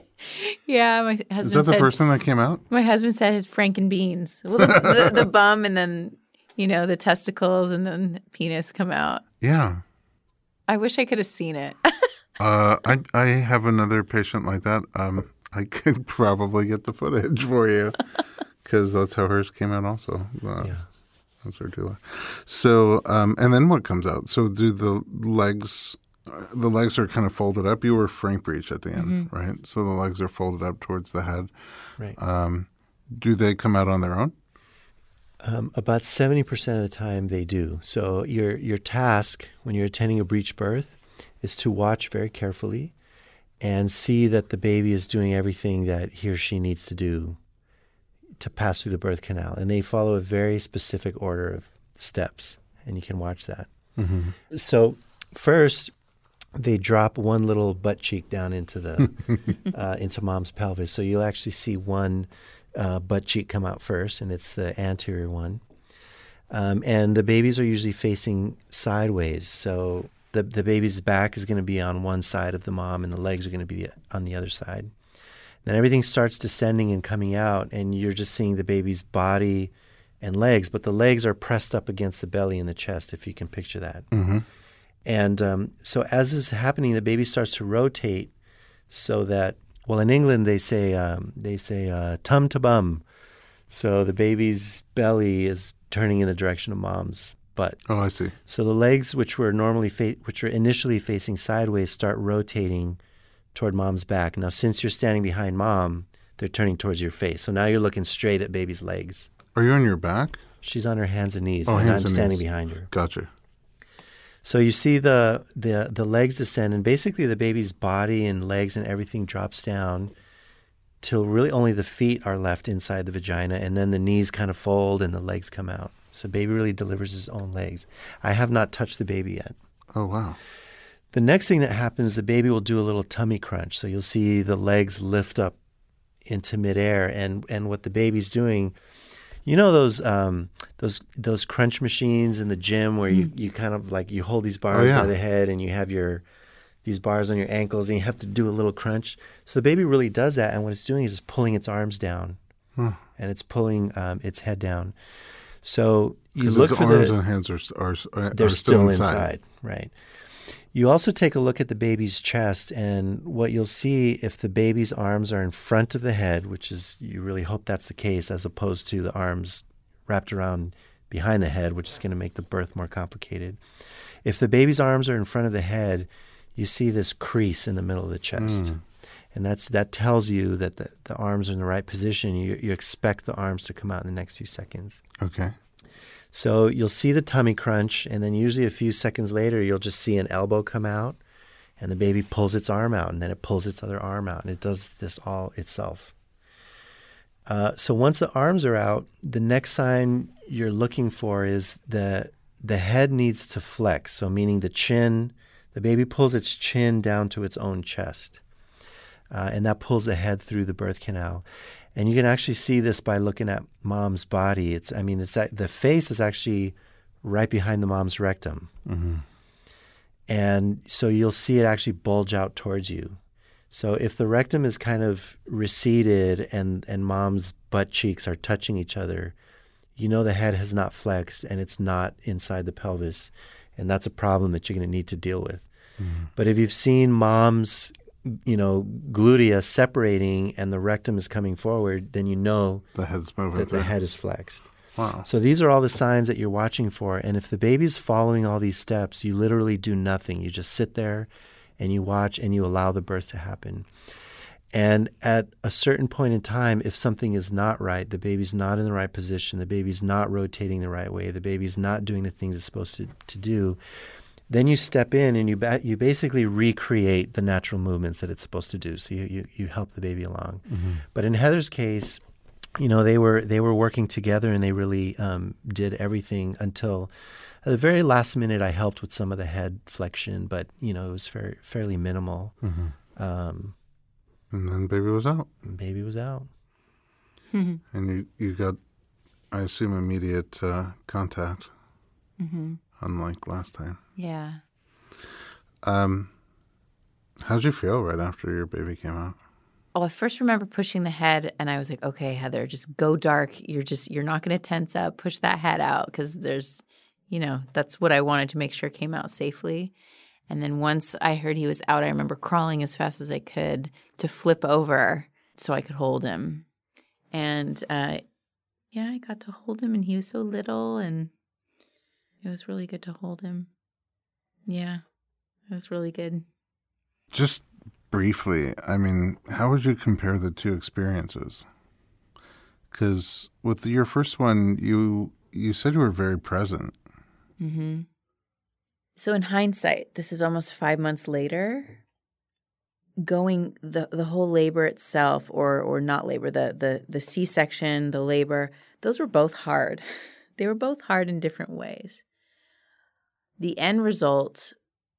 Speaker 2: Yeah, my husband
Speaker 1: Is that the
Speaker 2: said,
Speaker 1: first thing that came out?
Speaker 2: My husband said it's Frankenbeans. Well, the, the, the bum and then, you know, the testicles and then the penis come out.
Speaker 1: Yeah.
Speaker 2: I wish I could have seen it.
Speaker 1: uh, I I have another patient like that. Um, I could probably get the footage for you because that's how hers came out also. Uh,
Speaker 3: Yeah.
Speaker 1: That's her doula. So, um, and then what comes out? So do the legs, uh, the legs are kind of folded up. You were Frank breech at the end,
Speaker 2: Mm-hmm.
Speaker 1: right? So the legs are folded up towards the head.
Speaker 3: Right.
Speaker 1: Um, do they come out on their own?
Speaker 3: Um, about seventy percent of the time they do. So your your task when you're attending a breech birth is to watch very carefully and see that the baby is doing everything that he or she needs to do to pass through the birth canal. And they follow a very specific order of steps, and you can watch that.
Speaker 1: Mm-hmm.
Speaker 3: So first, they drop one little butt cheek down into the uh, into mom's pelvis. So you'll actually see one uh, butt cheek come out first, and it's the anterior one. Um, and the babies are usually facing sideways. So the the baby's back is going to be on one side of the mom, and the legs are going to be on the other side. Then everything starts descending and coming out, and you're just seeing the baby's body and legs, but the legs are pressed up against the belly and the chest, if you can picture that.
Speaker 1: Mm-hmm.
Speaker 3: And um, so as this is happening, the baby starts to rotate so that, well, in England they say um, they say uh, tum to bum. So the baby's belly is turning in the direction of mom's butt.
Speaker 1: Oh, I see.
Speaker 3: So the legs, which were normally fa- which were initially facing sideways, start rotating toward mom's back. Now, since you're standing behind mom, they're turning towards your face. So now you're looking straight at baby's legs.
Speaker 1: Are you on your back?
Speaker 3: She's on her hands and knees,
Speaker 1: Oh,
Speaker 3: and
Speaker 1: hands
Speaker 3: I'm
Speaker 1: and
Speaker 3: standing
Speaker 1: knees.
Speaker 3: behind her.
Speaker 1: Gotcha.
Speaker 3: So you see the, the the legs descend, and basically the baby's body and legs and everything drops down till really only the feet are left inside the vagina, and then the knees kind of fold and the legs come out. So baby really delivers his own legs. I have not touched the baby yet.
Speaker 1: Oh, wow.
Speaker 3: The next thing that happens, the baby will do a little tummy crunch. So you'll see the legs lift up into midair, and, and what the baby's doing, you know those um, those those crunch machines in the gym where you, you kind of like you hold these bars
Speaker 1: Oh, yeah.
Speaker 3: by the head and you have your these bars on your ankles and you have to do a little crunch. So the baby really does that, and what it's doing is it's pulling its arms down,
Speaker 1: Huh.
Speaker 3: and it's pulling um, its head down. So you
Speaker 1: Because
Speaker 3: look
Speaker 1: its
Speaker 3: for
Speaker 1: arms
Speaker 3: the
Speaker 1: and hands are, are, are
Speaker 3: they're
Speaker 1: still,
Speaker 3: still
Speaker 1: inside.
Speaker 3: inside, right? You also take a look at the baby's chest, and what you'll see if the baby's arms are in front of the head, which is, you really hope that's the case, as opposed to the arms wrapped around behind the head, which is going to make the birth more complicated. If the baby's arms are in front of the head, you see this crease in the middle of the chest.
Speaker 1: Mm.
Speaker 3: And that's that tells you that the, the arms are in the right position. You, you expect the arms to come out in the next few seconds.
Speaker 1: Okay.
Speaker 3: So you'll see the tummy crunch, and then usually a few seconds later, you'll just see an elbow come out, and the baby pulls its arm out, and then it pulls its other arm out, and it does this all itself. Uh, so once the arms are out, the next sign you're looking for is the the head needs to flex, so meaning the chin, the baby pulls its chin down to its own chest, uh, and that pulls the head through the birth canal. And you can actually see this by looking at mom's body. It's, I mean, it's the face is actually right behind the mom's rectum.
Speaker 1: Mm-hmm.
Speaker 3: And so you'll see it actually bulge out towards you. So if the rectum is kind of receded and, and mom's butt cheeks are touching each other, you know the head has not flexed and it's not inside the pelvis. And that's a problem that you're going to need to deal with. Mm-hmm. But if you've seen mom's, you know, glutea separating and the rectum is coming forward, then you know
Speaker 1: The head's moving.
Speaker 3: that the
Speaker 1: there.
Speaker 3: head is flexed.
Speaker 1: Wow.
Speaker 3: So these are all the signs that you're watching for. And if the baby's following all these steps, you literally do nothing. You just sit there and you watch and you allow the birth to happen. And at a certain point in time, if something is not right, the baby's not in the right position, the baby's not rotating the right way, the baby's not doing the things it's supposed to, to do, then you step in and you ba- you basically recreate the natural movements that it's supposed to do. So you, you, you help the baby along.
Speaker 1: Mm-hmm.
Speaker 3: But in Heather's case, you know, they were they were working together, and they really um, did everything until at the very last minute. I helped with some of the head flexion, but you know, it was very fairly minimal.
Speaker 1: Mm-hmm.
Speaker 3: Um,
Speaker 1: and then baby was out.
Speaker 3: Baby was out.
Speaker 1: And you, you got, I assume, immediate uh, contact,
Speaker 2: Mm-hmm.
Speaker 1: unlike last time.
Speaker 2: Yeah.
Speaker 1: Um, how'd you feel right after your baby came out?
Speaker 2: Oh, I first remember pushing the head, and I was like, okay, Heather, just go dark. You're just, you're not going to tense up. Push that head out, because there's, you know, that's what I wanted to make sure came out safely. And then once I heard he was out, I remember crawling as fast as I could to flip over so I could hold him. And uh, yeah, I got to hold him, and he was so little, and it was really good to hold him. Yeah, it was really good.
Speaker 1: Just briefly, I mean, how would you compare the two experiences? Because with your first one, you you said you were very present.
Speaker 2: Mm-hmm. So in hindsight, this is almost five months later. Going the the whole labor itself, or or not labor, the the the C-section, the labor, those were both hard. They were both hard in different ways. The end result.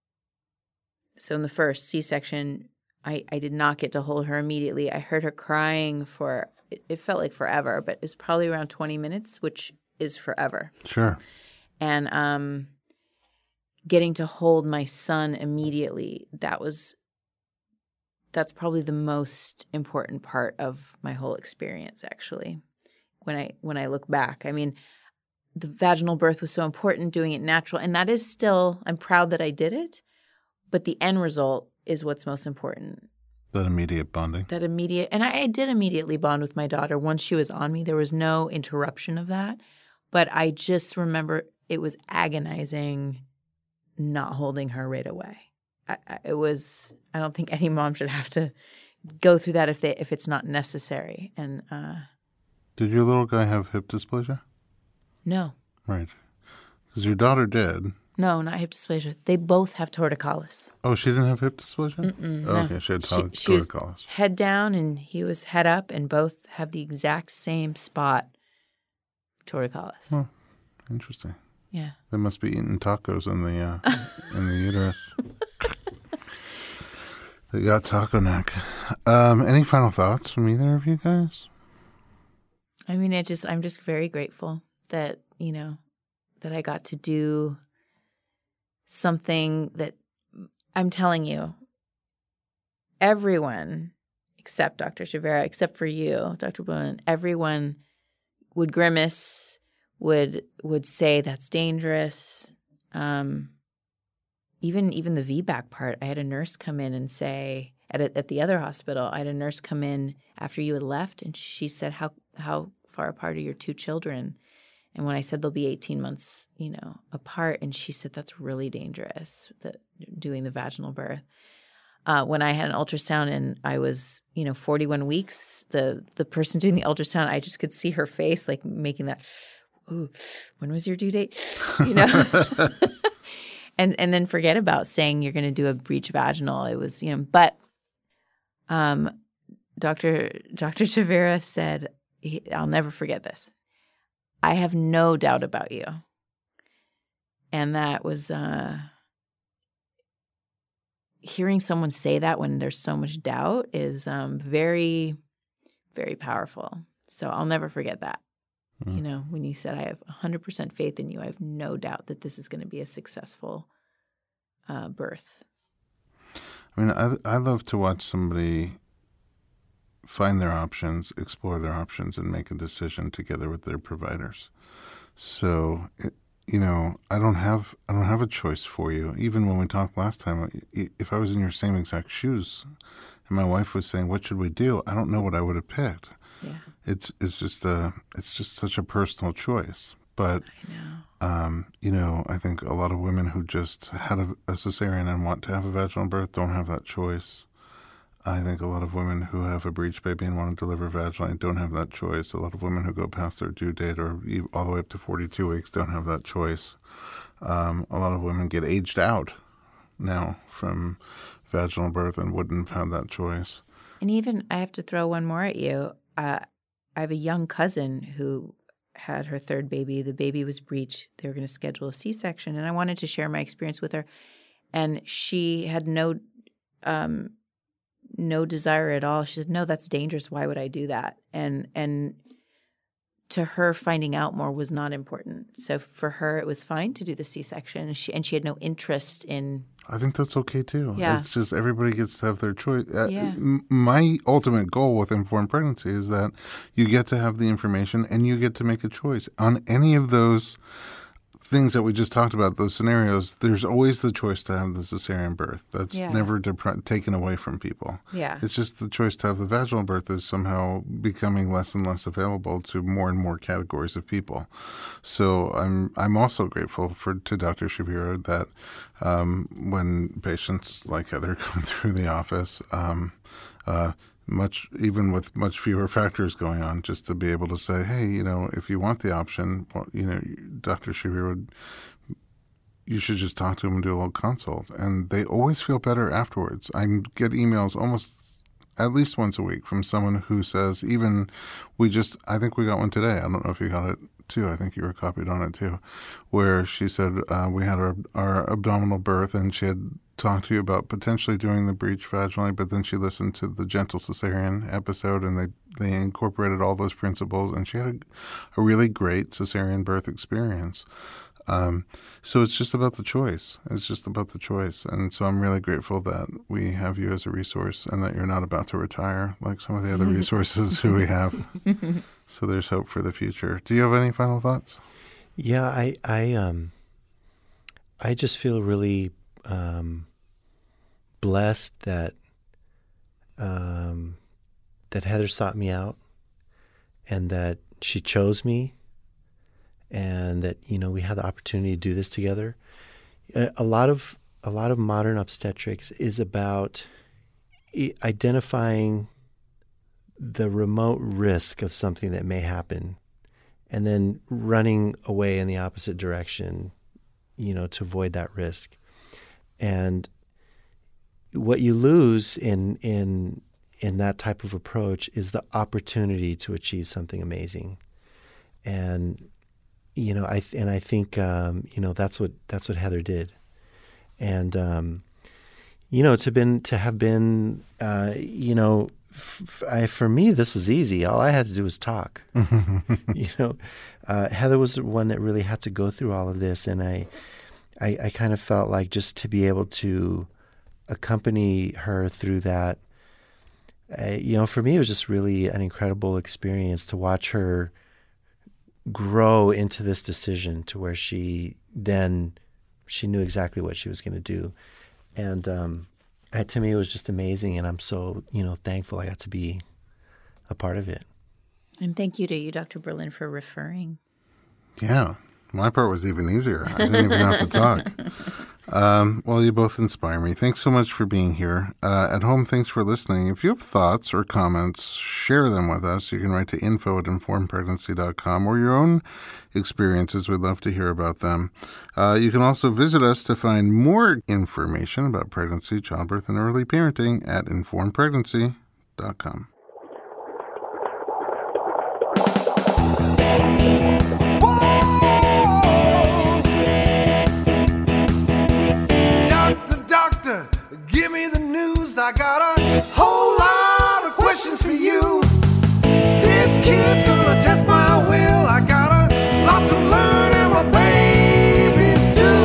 Speaker 2: So in the first C-section, I, I did not get to hold her immediately. I heard her crying for, it, it felt like forever, but it was probably around twenty minutes, which is forever.
Speaker 1: Sure.
Speaker 2: And um, getting to hold my son immediately, that was, that's probably the most important part of my whole experience, actually, when I when I look back. I mean, the vaginal birth was so important, doing it natural, and that is still, I'm proud that I did it. But the end result is what's most important.
Speaker 1: That immediate bonding.
Speaker 2: That immediate, and I, I did immediately bond with my daughter once she was on me. There was no interruption of that. But I just remember it was agonizing not holding her right away. I, I, it was, I don't think any mom should have to go through that if they if it's not necessary. And uh,
Speaker 1: Did your little guy have hip dysplasia?
Speaker 2: no.
Speaker 1: Right. Because your daughter did.
Speaker 2: No, not hip dysplasia. They both have torticollis.
Speaker 1: Oh, she didn't have hip dysplasia?
Speaker 2: Mm-mm,
Speaker 1: oh,
Speaker 2: no.
Speaker 1: okay, she had
Speaker 2: She,
Speaker 1: to-
Speaker 2: she was
Speaker 1: torticollis.
Speaker 2: head down and he was head up, and both have the exact same spot, torticollis.
Speaker 1: Oh, interesting.
Speaker 2: Yeah.
Speaker 1: They must be eating tacos in the uh, in the uterus. They got taco neck. Um, any final thoughts from either of you guys?
Speaker 2: I mean, it just I'm just very grateful that, you know, that I got to do something that, I'm telling you, everyone except Doctor Cervera, except for you, Doctor Bowen, everyone would grimace, would would say that's dangerous. Um, even even the V BAC part, I had a nurse come in and say at a, at the other hospital, I had a nurse come in after you had left, and she said, "How how far apart are your two children?" And when I said they'll be eighteen months, you know, apart, and she said that's really dangerous, that doing the vaginal birth. Uh, when I had an ultrasound and I was, you know, forty-one weeks, the the person doing the ultrasound, I just could see her face like making that, ooh, when was your due date? You know? and and then forget about saying you're going to do a breech vaginal. It was, you know, but um, Doctor Doctor Cervera said, he, I'll never forget this. I have no doubt about you. And that was uh, hearing someone say that when there's so much doubt is um, very, very powerful. So I'll never forget that. Mm. You know, when you said, I have one hundred percent faith in you, I have no doubt that this is going to be a successful uh, birth.
Speaker 1: I mean, I, I love to watch somebody find their options, explore their options, and make a decision together with their providers. So, it, you know, I don't have I don't have a choice for you. Even when we talked last time, if I was in your same exact shoes, and my wife was saying, "What should we do?" I don't know what I would have picked.
Speaker 2: Yeah,
Speaker 1: it's it's just a it's just such a personal choice. But
Speaker 2: I know.
Speaker 1: Um, you know, I think a lot of women who just had a, a cesarean and want to have a vaginal birth don't have that choice. I think a lot of women who have a breech baby and want to deliver vaginally don't have that choice. A lot of women who go past their due date or all the way up to forty-two weeks don't have that choice. Um, a lot of women get aged out now from vaginal birth and wouldn't have had that choice.
Speaker 2: And even, I have to throw one more at you. Uh, I have a young cousin who had her third baby. The baby was breech. They were going to schedule a C-section, and I wanted to share my experience with her. And she had no um, no desire at all. She said, "No, that's dangerous. Why would I do that?" And and to her, finding out more was not important. So for her, it was fine to do the C-section, and she and she had no interest in.
Speaker 1: I think that's okay too.
Speaker 2: Yeah.
Speaker 1: It's just everybody gets to have their choice. Uh,
Speaker 2: Yeah.
Speaker 1: m- My ultimate goal with informed pregnancy is that you get to have the information and you get to make a choice on any of those things that we just talked about, those scenarios. There's always the choice to have the cesarean birth. That's
Speaker 2: Yeah.
Speaker 1: never depri- taken away from people.
Speaker 2: Yeah.
Speaker 1: It's just the choice to have the vaginal birth is somehow becoming less and less available to more and more categories of people. So I'm I'm also grateful for to Doctor Shapiro that um, when patients like Heather come through the office, um, uh, much even with much fewer factors going on, just to be able to say, hey, you know, if you want the option, well, you know, Doctor Shapiro would. You should just talk to them and do a little consult. And they always feel better afterwards. I get emails almost at least once a week from someone who says, even we just, I think we got one today. I don't know if you got it too. I think you were copied on it too, where she said, uh, we had our, our abdominal birth and she had talked to you about potentially doing the breech vaginally, but then she listened to the gentle cesarean episode and they, they incorporated all those principles and she had a, a really great cesarean birth experience. Um, so it's just about the choice. It's just about the choice. And so I'm really grateful that we have you as a resource and that you're not about to retire like some of the other resources who we have. So there's hope for the future. Do you have any final thoughts?
Speaker 3: Yeah, I, I, um, I just feel really, um, blessed that, um, that Heather sought me out and that she chose me. And that, you know, we had the opportunity to do this together. A lot of a lot of modern obstetrics is about identifying the remote risk of something that may happen and then running away in the opposite direction, you know, to avoid that risk. And what you lose in in in that type of approach is the opportunity to achieve something amazing. And You know, I th- and I think um, you know that's what that's what Heather did, and um, you know to been to have been uh, you know f- I, for me this was easy. All I had to do was talk. you know, uh, Heather was the one that really had to go through all of this, and I, I I kind of felt like just to be able to accompany her through that. Uh, you know, for me it was just really an incredible experience to watch her grow into this decision to where she then she knew exactly what she was going to do, and um, uh, to me it was just amazing, and I'm so you know thankful I got to be a part of it.
Speaker 2: And thank you to you, Doctor Berlin, for referring.
Speaker 1: Yeah, my part was even easier. I didn't even have to talk. Um, well, you both inspire me. Thanks so much for being here. Uh, at home, thanks for listening. If you have thoughts or comments, share them with us. You can write to info at informed pregnancy dot com or your own experiences. We'd love to hear about them. Uh, you can also visit us to find more information about pregnancy, childbirth, and early parenting at informed pregnancy dot com.
Speaker 4: Give me the news, I got a whole lot of questions for you. This kid's gonna test my will, I got a lot to learn and my baby's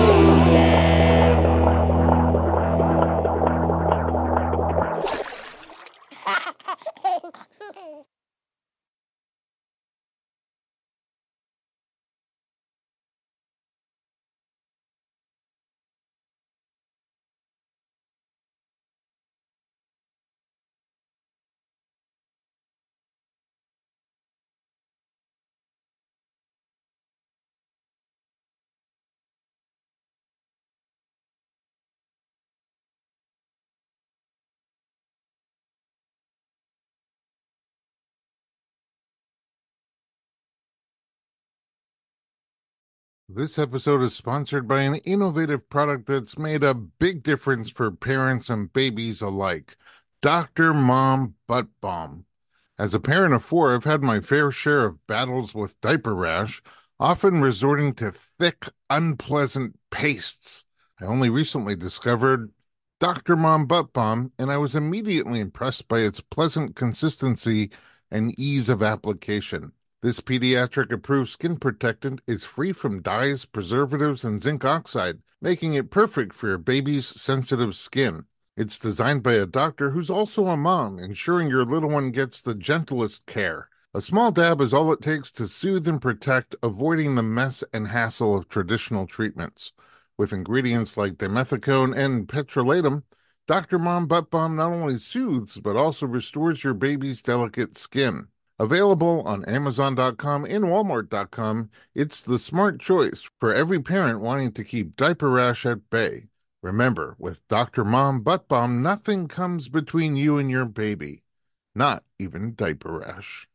Speaker 4: due.
Speaker 1: This episode is sponsored by an innovative product that's made a big difference for parents and babies alike. Doctor Mom Butt Balm. As a parent of four, I've had my fair share of battles with diaper rash, often resorting to thick, unpleasant pastes. I only recently discovered Doctor Mom Butt Balm, and I was immediately impressed by its pleasant consistency and ease of application. This pediatric-approved skin protectant is free from dyes, preservatives, and zinc oxide, making it perfect for your baby's sensitive skin. It's designed by a doctor who's also a mom, ensuring your little one gets the gentlest care. A small dab is all it takes to soothe and protect, avoiding the mess and hassle of traditional treatments. With ingredients like dimethicone and petrolatum, Doctor Mom Butt Balm not only soothes, but also restores your baby's delicate skin. Available on Amazon dot com and Walmart dot com, it's the smart choice for every parent wanting to keep diaper rash at bay. Remember, with Doctor Mom Butt Balm, nothing comes between you and your baby, not even diaper rash.